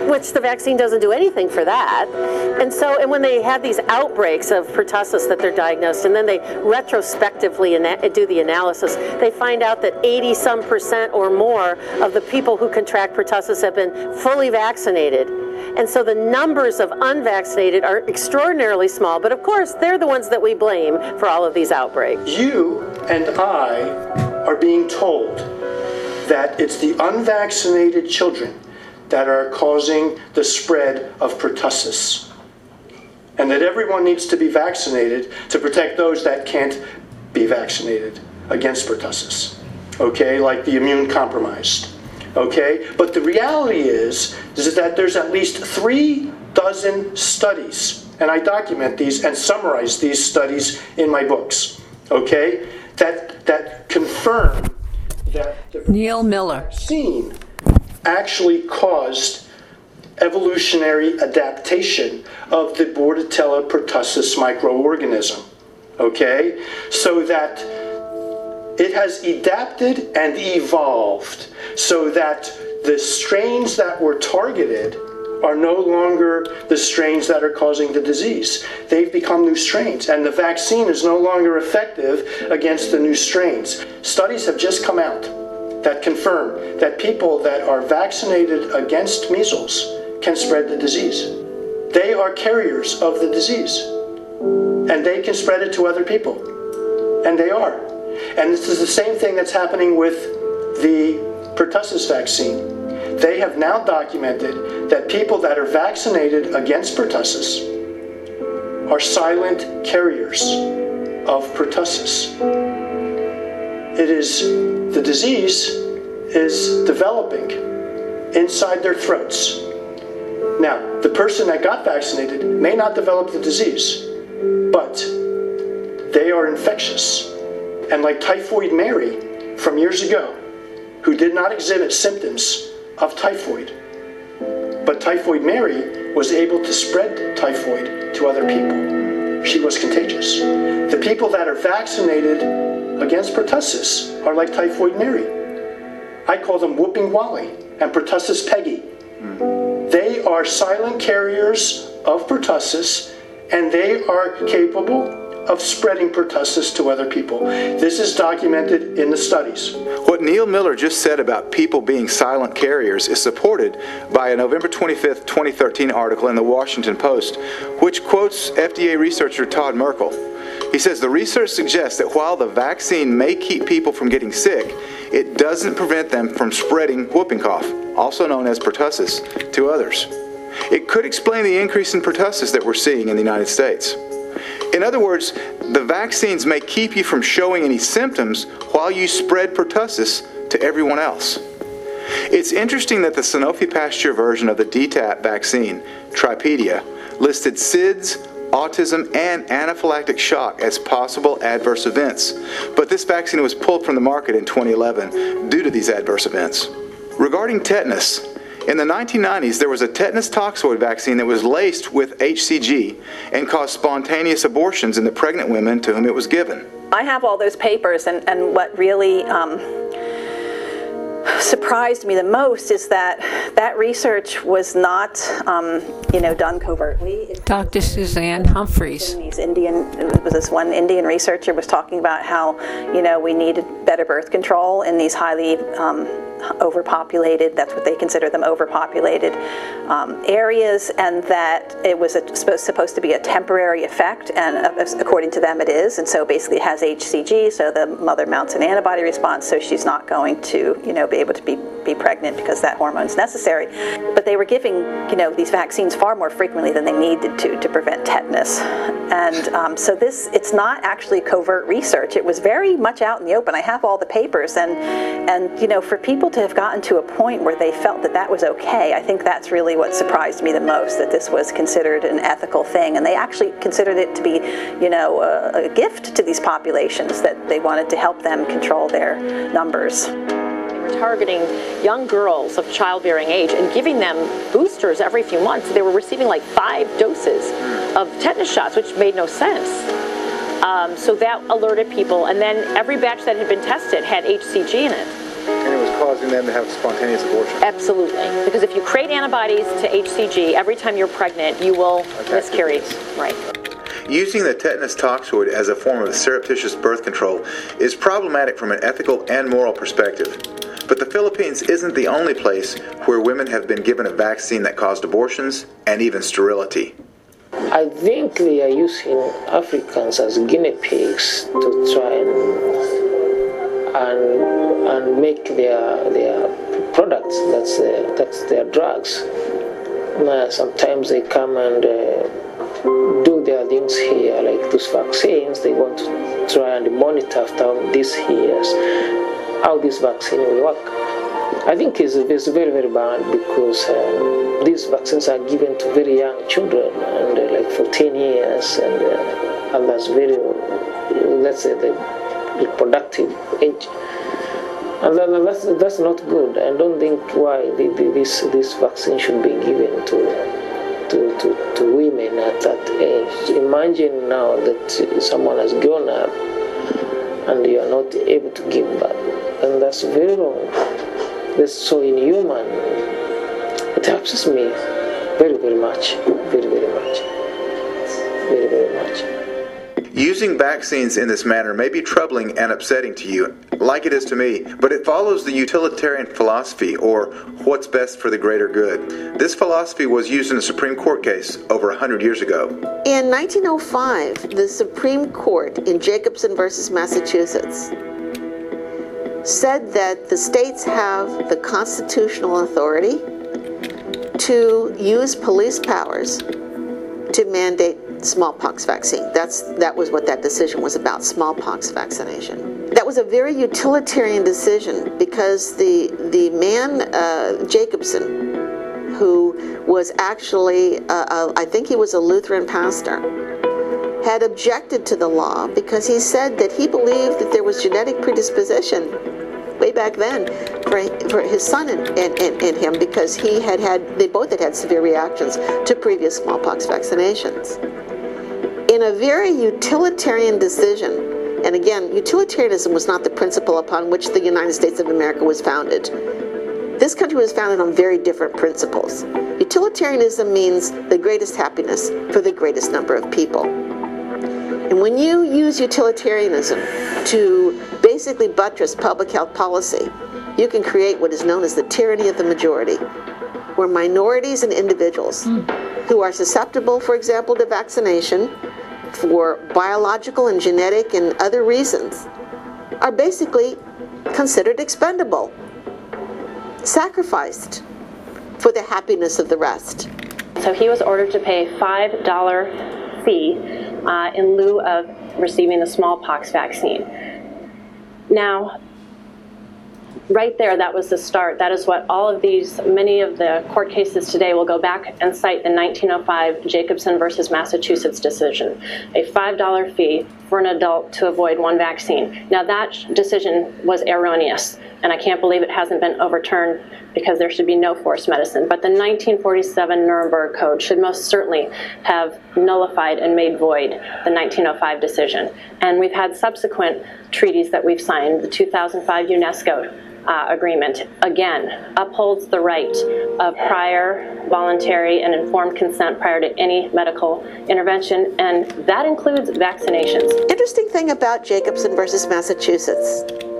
which the vaccine doesn't do anything for that. And so, and when they have these outbreaks of pertussis that they're diagnosed, and then they retrospectively ana- do the analysis, they find out that eighty some percent or more of the people who contract pertussis have been fully vaccinated. And so the numbers of unvaccinated are extraordinarily small, but of course they're the ones that we blame for all of these outbreaks. You and I are being told that it's the unvaccinated children that are causing the spread of pertussis, and that everyone needs to be vaccinated to protect those that can't be vaccinated against pertussis, okay, like the immune compromised, okay? But the reality is, is that there's at least three dozen studies, and I document these and summarize these studies in my books, okay, that, that confirm that the Neil Miller vaccine actually caused evolutionary adaptation of the Bordetella pertussis microorganism, okay? So that it has adapted and evolved so that the strains that were targeted are no longer the strains that are causing the disease. They've become new strains, and the vaccine is no longer effective against the new strains. Studies have just come out that confirm that people that are vaccinated against measles can spread the disease. They are carriers of the disease, and they can spread it to other people, and they are. And this is the same thing that's happening with the pertussis vaccine. They have now documented that people that are vaccinated against pertussis are silent carriers of pertussis. It is, the disease is developing inside their throats. Now, the person that got vaccinated may not develop the disease, but they are infectious. And like Typhoid Mary from years ago, who did not exhibit symptoms of typhoid, but Typhoid Mary was able to spread typhoid to other people. She was contagious. The people that are vaccinated against pertussis are like Typhoid Mary. I call them Whooping Wally and Pertussis Peggy. They are silent carriers of pertussis, and they are capable of spreading pertussis to other people. This is documented in the studies. What Neil Miller just said about people being silent carriers is supported by a November twenty-fifth, twenty thirteen article in the Washington Post, which quotes F D A researcher Todd Merkel. He says the research suggests that while the vaccine may keep people from getting sick, it doesn't prevent them from spreading whooping cough, also known as pertussis, to others. It could explain the increase in pertussis that we're seeing in the United States. In other words, the vaccines may keep you from showing any symptoms while you spread pertussis to everyone else. It's interesting that the Sanofi Pasteur version of the D T A P vaccine, Tripedia, listed S I D S, autism, and anaphylactic shock as possible adverse events, but this vaccine was pulled from the market in twenty eleven due to these adverse events. Regarding tetanus, in the nineteen nineties, there was a tetanus toxoid vaccine that was laced with H C G and caused spontaneous abortions in the pregnant women to whom it was given. I have all those papers, and, and what really um, surprised me the most is that that research was not, um, you know, done covertly. Doctor Suzanne Humphreys. These Indian, was this one Indian researcher was talking about how, you know, we needed better birth control in these highly um, overpopulated, that's what they consider them, overpopulated um, areas, and that it was a, supposed, supposed to be a temporary effect, and uh, according to them it is, and so basically it has H C G, so the mother mounts an antibody response, so she's not going to, you know, be able to be, be pregnant because that hormone's necessary. But they were giving, you know, these vaccines far more frequently than they needed to to prevent tetanus. And um, so this, it's not actually covert research. It was very much out in the open. I have all the papers, and, and you know, for people to have gotten to a point where they felt that that was okay, I think that's really what surprised me the most, that this was considered an ethical thing, and they actually considered it to be, you know, a, a gift to these populations, that they wanted to help them control their numbers. They were targeting young girls of childbearing age and giving them boosters every few months. They were receiving like five doses of tetanus shots, which made no sense. Um, so that alerted people, and then every batch that had been tested had H C G in it. And it was causing them to have spontaneous abortion. Absolutely. Because if you create antibodies to H C G, every time you're pregnant, you will miscarry. Right. Using the tetanus toxoid as a form of surreptitious birth control is problematic from an ethical and moral perspective. But the Philippines isn't the only place where women have been given a vaccine that caused abortions and even sterility. I think they are using Africans as guinea pigs to try and and, and make their their products. That's their, that's their drugs. Uh, sometimes they come and uh, do their things here, like those vaccines. They want to try and monitor after these years how this vaccine will work. I think it's, it's very, very bad because uh, these vaccines are given to very young children, and uh, like fourteen years, and, uh, and that's very, let's say, the reproductive age. And that, that's, that's not good. I don't think why the, the, this, this vaccine should be given to To, to, to women at that age. Imagine now that someone has grown up and you are not able to give back, and that's very wrong. That's so inhuman. It upsets me very, very much, very, very much, very, very much. Using vaccines in this manner may be troubling and upsetting to you, like it is to me, but it follows the utilitarian philosophy, or what's best for the greater good. This philosophy was used in a Supreme Court case over one hundred years ago. In nineteen oh five, the Supreme Court in Jacobson versus Massachusetts said that the states have the constitutional authority to use police powers to mandate smallpox vaccine. That's that was what that decision was about, smallpox vaccination. That was a very utilitarian decision because the the man uh, Jacobson, who was actually uh, uh, I think he was a Lutheran pastor, had objected to the law because he said that he believed that there was genetic predisposition way back then for, for his son and, and, and, and him, because he had had they both had had severe reactions to previous smallpox vaccinations. In a very utilitarian decision, and again, utilitarianism was not the principle upon which the United States of America was founded. This country was founded on very different principles. Utilitarianism means the greatest happiness for the greatest number of people. And when you use utilitarianism to basically buttress public health policy, you can create what is known as the tyranny of the majority, where minorities and individuals mm. who are susceptible, for example, to vaccination for biological and genetic and other reasons are basically considered expendable, sacrificed for the happiness of the rest. So he was ordered to pay a five dollar fee uh, in lieu of receiving the smallpox vaccine. Now, right there, that was the start. That is what all of these, many of the court cases today will go back and cite the nineteen oh five Jacobson versus Massachusetts decision, a five dollar fee for an adult to avoid one vaccine. Now that decision was erroneous, and I can't believe it hasn't been overturned because there should be no forced medicine. But the nineteen forty-seven Nuremberg Code should most certainly have nullified and made void the nineteen oh five decision. And we've had subsequent treaties that we've signed. The two thousand five UNESCO Uh, agreement, again, upholds the right of prior voluntary and informed consent prior to any medical intervention, and that includes vaccinations. Interesting thing about Jacobson versus Massachusetts,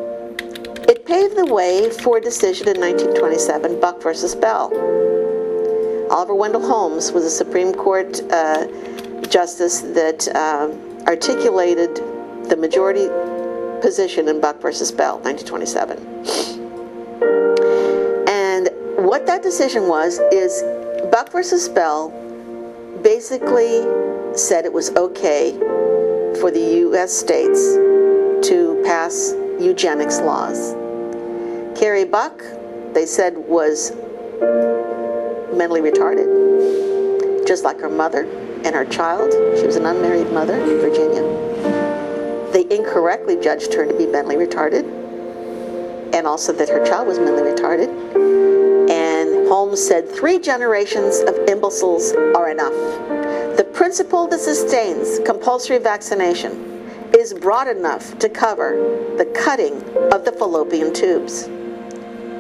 it paved the way for a decision in nineteen twenty-seven, Buck versus Bell. Oliver Wendell Holmes was a Supreme Court uh, justice that uh, articulated the majority position in Buck versus Bell, nineteen twenty-seven. And what that decision was is Buck versus Bell basically said it was okay for the U S states to pass eugenics laws. Carrie Buck, they said, was mentally retarded, just like her mother and her child. She was an unmarried mother in Virginia. They incorrectly judged her to be mentally retarded, and also that her child was mentally retarded. And Holmes said three generations of imbeciles are enough. The principle that sustains compulsory vaccination is broad enough to cover the cutting of the fallopian tubes.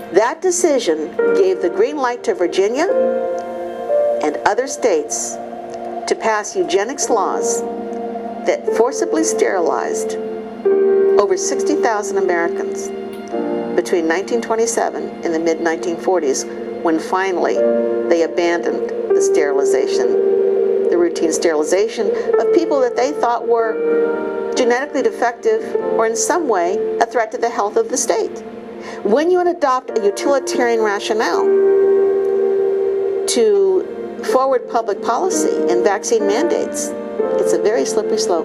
That decision gave the green light to Virginia and other states to pass eugenics laws that forcibly sterilized over sixty thousand Americans between nineteen twenty-seven and the mid nineteen forties, when finally they abandoned the sterilization, the routine sterilization of people that they thought were genetically defective or in some way a threat to the health of the state. When you adopt a utilitarian rationale to forward public policy and vaccine mandates, it's a very slippery slope.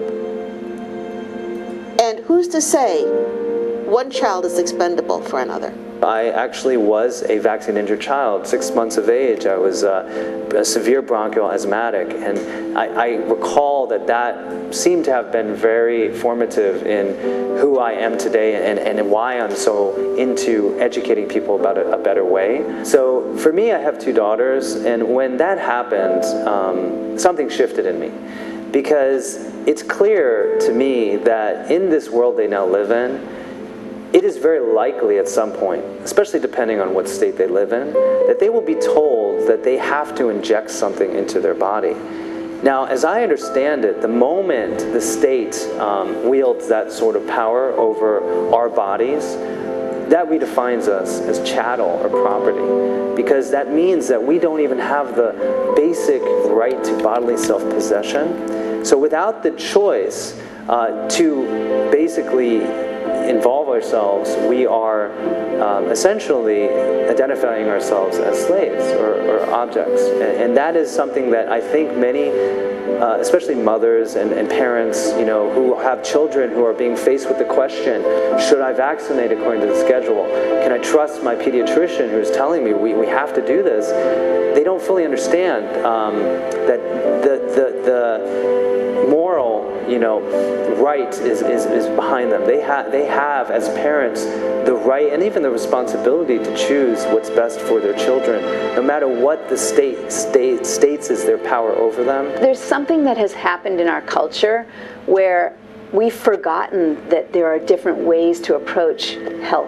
And who's to say one child is expendable for another? I actually was a vaccine-injured child. Six months of age, I was uh, a severe bronchial asthmatic, and I, I recall that that seemed to have been very formative in who I am today and, and why I'm so into educating people about a, a better way. So for me, I have two daughters, and when that happened, um, something shifted in me. Because it's clear to me that in this world they now live in, it is very likely at some point, especially depending on what state they live in, that they will be told that they have to inject something into their body. Now, as I understand it, the moment the state um, wields that sort of power over our bodies, that redefines us as chattel or property, because that means that we don't even have the basic right to bodily self-possession. So without the choice uh, to basically involve ourselves, we are um, essentially identifying ourselves as slaves or, or objects. And, and that is something that I think many, uh, especially mothers and, and parents, you know, who have children who are being faced with the question, should I vaccinate according to the schedule? Can I trust my pediatrician who's telling me we, we have to do this? They don't fully understand um, that the, the, the moral, you know, right is, is, is behind them. They, ha they have, as parents, the right and even the responsibility to choose what's best for their children, no matter what the state, state states is their power over them. There's something that has happened in our culture where we've forgotten that there are different ways to approach health.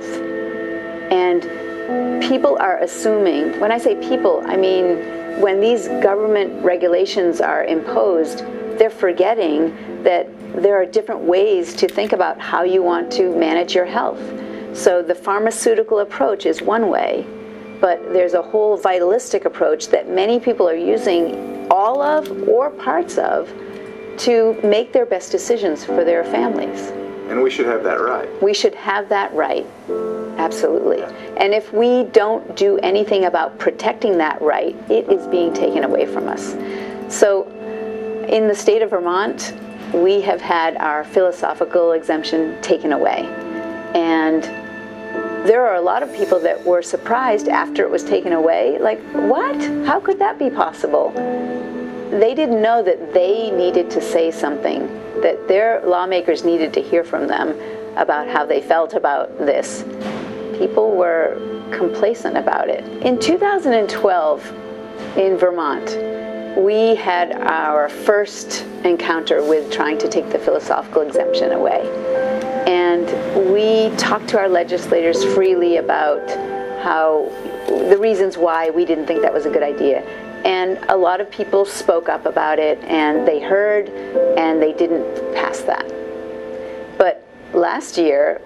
And people are assuming, when I say people, I mean when these government regulations are imposed, they're forgetting that there are different ways to think about how you want to manage your health. So the pharmaceutical approach is one way, but there's a whole vitalistic approach that many people are using all of or parts of to make their best decisions for their families. And we should have that right. We should have that right, absolutely. And if we don't do anything about protecting that right, it is being taken away from us. So in the state of Vermont, we have had our philosophical exemption taken away. And there are a lot of people that were surprised after it was taken away, like, what? How could that be possible? They didn't know that they needed to say something, that their lawmakers needed to hear from them about how they felt about this. People were complacent about it. In two thousand twelve, in Vermont, we had our first encounter with trying to take the philosophical exemption away. And we talked to our legislators freely about how the reasons why we didn't think that was a good idea. And a lot of people spoke up about it, and they heard, and they didn't pass that. But last year,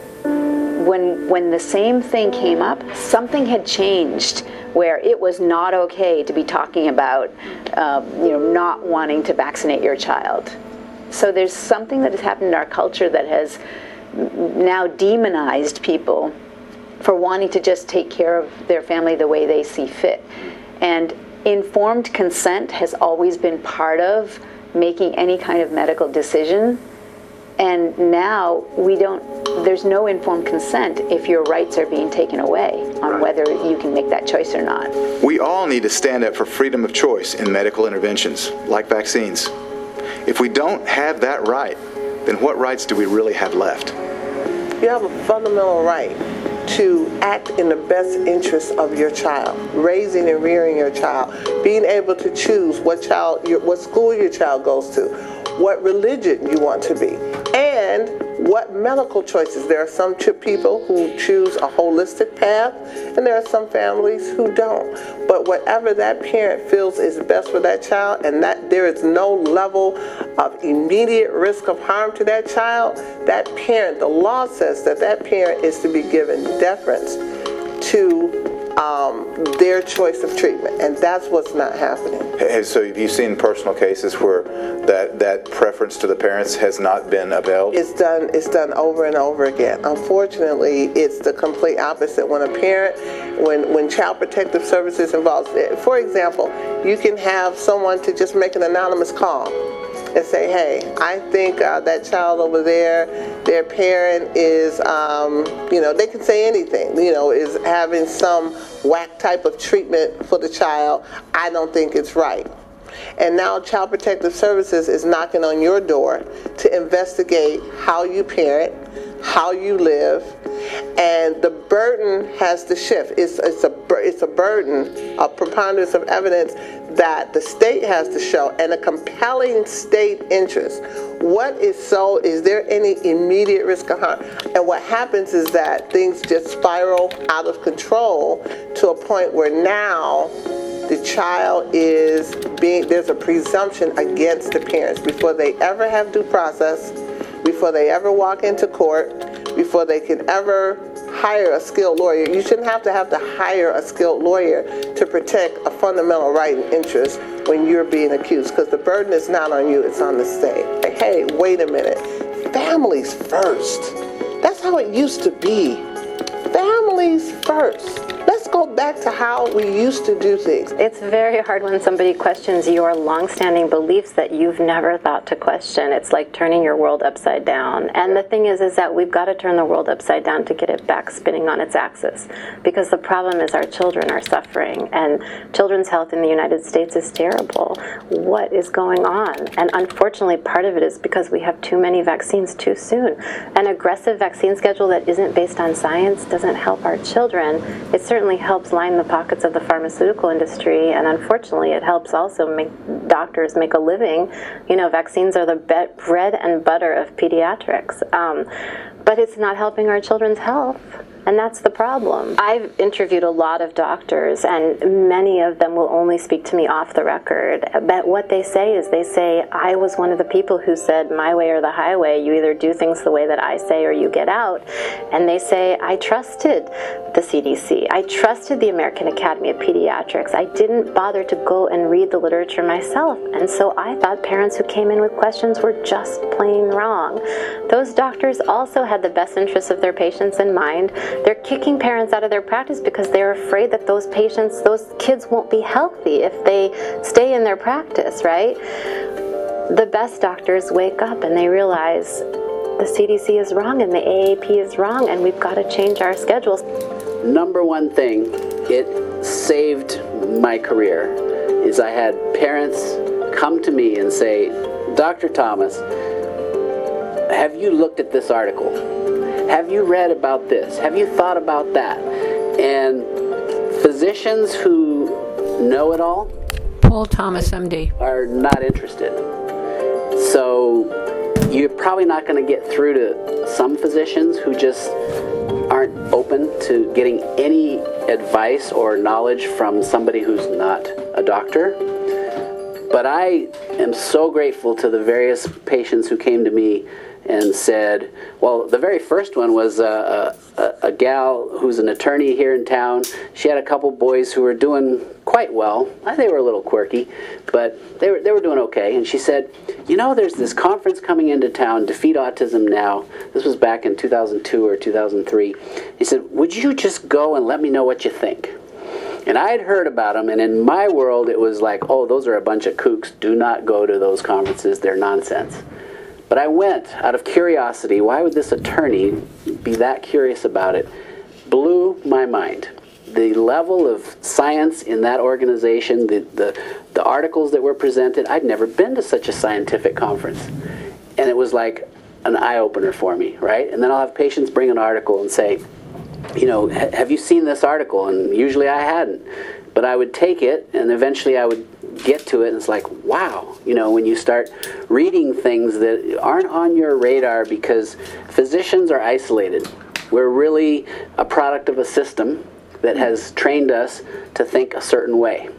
when, when the same thing came up, something had changed where it was not okay to be talking about um, you know, not wanting to vaccinate your child. So there's something that has happened in our culture that has now demonized people for wanting to just take care of their family the way they see fit. And informed consent has always been part of making any kind of medical decision. And now we don't, there's no informed consent if your rights are being taken away on whether you can make that choice or not. We all need to stand up for freedom of choice in medical interventions, like vaccines. If we don't have that right, then what rights do we really have left? You have a fundamental right to act in the best interest of your child, raising and rearing your child, being able to choose what child, what school your child goes to, what religion you want to be, and what medical choices. There are some people who choose a holistic path, and there are some families who don't. But whatever that parent feels is best for that child, and that there is no level of immediate risk of harm to that child, that parent, the law says that that parent is to be given deference to Um, their choice of treatment, and that's what's not happening. Hey, so have you seen personal cases where that that preference to the parents has not been upheld? It's done. It's done over and over again. Unfortunately, it's the complete opposite. When a parent, when when Child Protective Services involves, for example, you can have someone to just make an anonymous call and say, hey, I think uh, that child over there, their parent is, um, you know, they can say anything, you know, is having some whack type of treatment for the child. I don't think it's right. And now Child Protective Services is knocking on your door to investigate how you parent, how you live, and the burden has to shift. It's, it's, a, it's a burden, a preponderance of evidence that the state has to show, and a compelling state interest. What is so, is there any immediate risk of harm? And what happens is that things just spiral out of control to a point where now the child is being, there's a presumption against the parents before they ever have due process, before they ever walk into court, before they can ever hire a skilled lawyer. You shouldn't have to have to hire a skilled lawyer to protect a fundamental right and interest when you're being accused, because the burden is not on you, it's on the state. Like, hey, wait a minute. Families first. That's how it used to be. Families first. Let's go back to how we used to do things. It's very hard when somebody questions your long-standing beliefs that you've never thought to question. It's like turning your world upside down. And the thing is, is that we've got to turn the world upside down to get it back spinning on its axis. Because the problem is our children are suffering, and children's health in the United States is terrible. What is going on? And unfortunately, part of it is because we have too many vaccines too soon. An aggressive vaccine schedule that isn't based on science doesn't help our children. It certainly helps line the pockets of the pharmaceutical industry, and unfortunately it helps also make doctors make a living. You know, vaccines are the be- bread and butter of pediatrics, um, but it's not helping our children's health. And that's the problem. I've interviewed a lot of doctors, and many of them will only speak to me off the record. But what they say is, they say, I was one of the people who said, my way or the highway, you either do things the way that I say or you get out. And they say, I trusted the C D C. I trusted the American Academy of Pediatrics. I didn't bother to go and read the literature myself. And so I thought parents who came in with questions were just plain wrong. Those doctors also had the best interests of their patients in mind. They're kicking parents out of their practice because they're afraid that those patients, those kids won't be healthy if they stay in their practice, right? The best doctors wake up and they realize the C D C is wrong and the A A P is wrong, and we've got to change our schedules. Number one thing, it saved my career, is I had parents come to me and say, Doctor Thomas, have you looked at this article? Have you read about this? Have you thought about that? And physicians who know it all, Paul Thomas, M D, are not interested. So you're probably not going to get through to some physicians who just aren't open to getting any advice or knowledge from somebody who's not a doctor. But I am so grateful to the various patients who came to me and said, well, the very first one was a, a, a gal who's an attorney here in town. She had a couple boys who were doing quite well. They were a little quirky, but they were, they were doing okay. And she said, you know, there's this conference coming into town, Defeat Autism Now. This was back in two thousand two or two thousand three. He said, would you just go and let me know what you think? And I had heard about them, and in my world it was like, oh, those are a bunch of kooks. Do not go to those conferences. They're nonsense. But I went out of curiosity. Why would this attorney be that curious about it? Blew my mind. The level of science in that organization, the, the, the articles that were presented, I'd never been to such a scientific conference. And it was like an eye-opener for me, right? And then I'll have patients bring an article and say, you know, have you seen this article? And usually I hadn't. But I would take it, and eventually I would get to it and it's like, wow, you know, when you start reading things that aren't on your radar because physicians are isolated. We're really a product of a system that has trained us to think a certain way.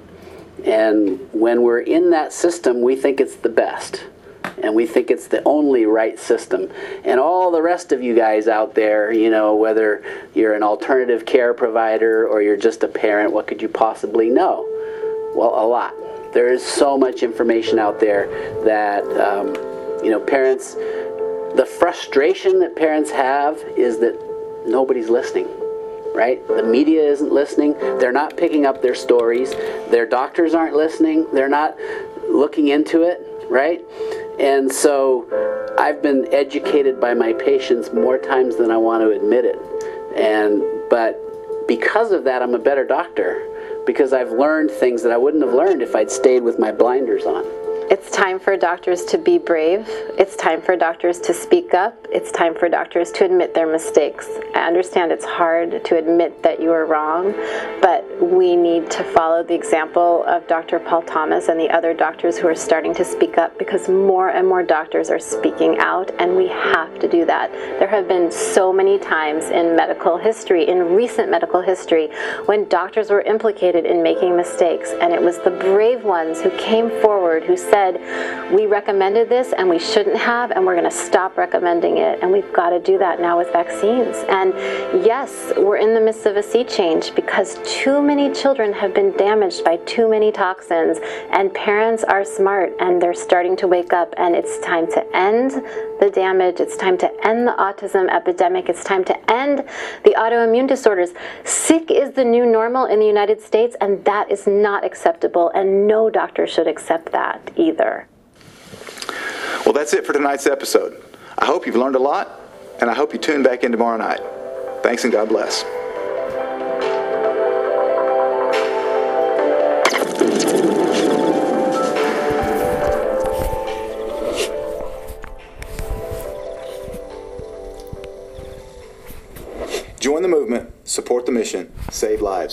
And when we're in that system, we think it's the best. And we think it's the only right system. And all the rest of you guys out there, you know, whether you're an alternative care provider or you're just a parent, what could you possibly know? Well, a lot. There is so much information out there that, um, you know, parents, the frustration that parents have is that nobody's listening, right? The media isn't listening. They're not picking up their stories. Their doctors aren't listening. They're not looking into it, right? And so I've been educated by my patients more times than I want to admit it. And but because of that, I'm a better doctor because I've learned things that I wouldn't have learned if I'd stayed with my blinders on. It's time for doctors to be brave. It's time for doctors to speak up. It's time for doctors to admit their mistakes. I understand it's hard to admit that you are wrong, but we need to follow the example of Doctor Paul Thomas and the other doctors who are starting to speak up because more and more doctors are speaking out, and we have to do that. There have been so many times in medical history, in recent medical history, when doctors were implicated in making mistakes, and it was the brave ones who came forward who said, we recommended this and we shouldn't have, and we're going to stop recommending it. And we've got to do that now with vaccines. And yes, we're in the midst of a sea change because too many children have been damaged by too many toxins, and parents are smart and they're starting to wake up, and it's time to end the damage. It's time to end the autism epidemic. It's time to end the autoimmune disorders. Sick is the new normal in the United States, and that is not acceptable, and no doctor should accept that either. Well, that's it for tonight's episode. I hope you've learned a lot, and I hope you tune back in tomorrow night. Thanks and God bless. Join the movement, support the mission, save lives.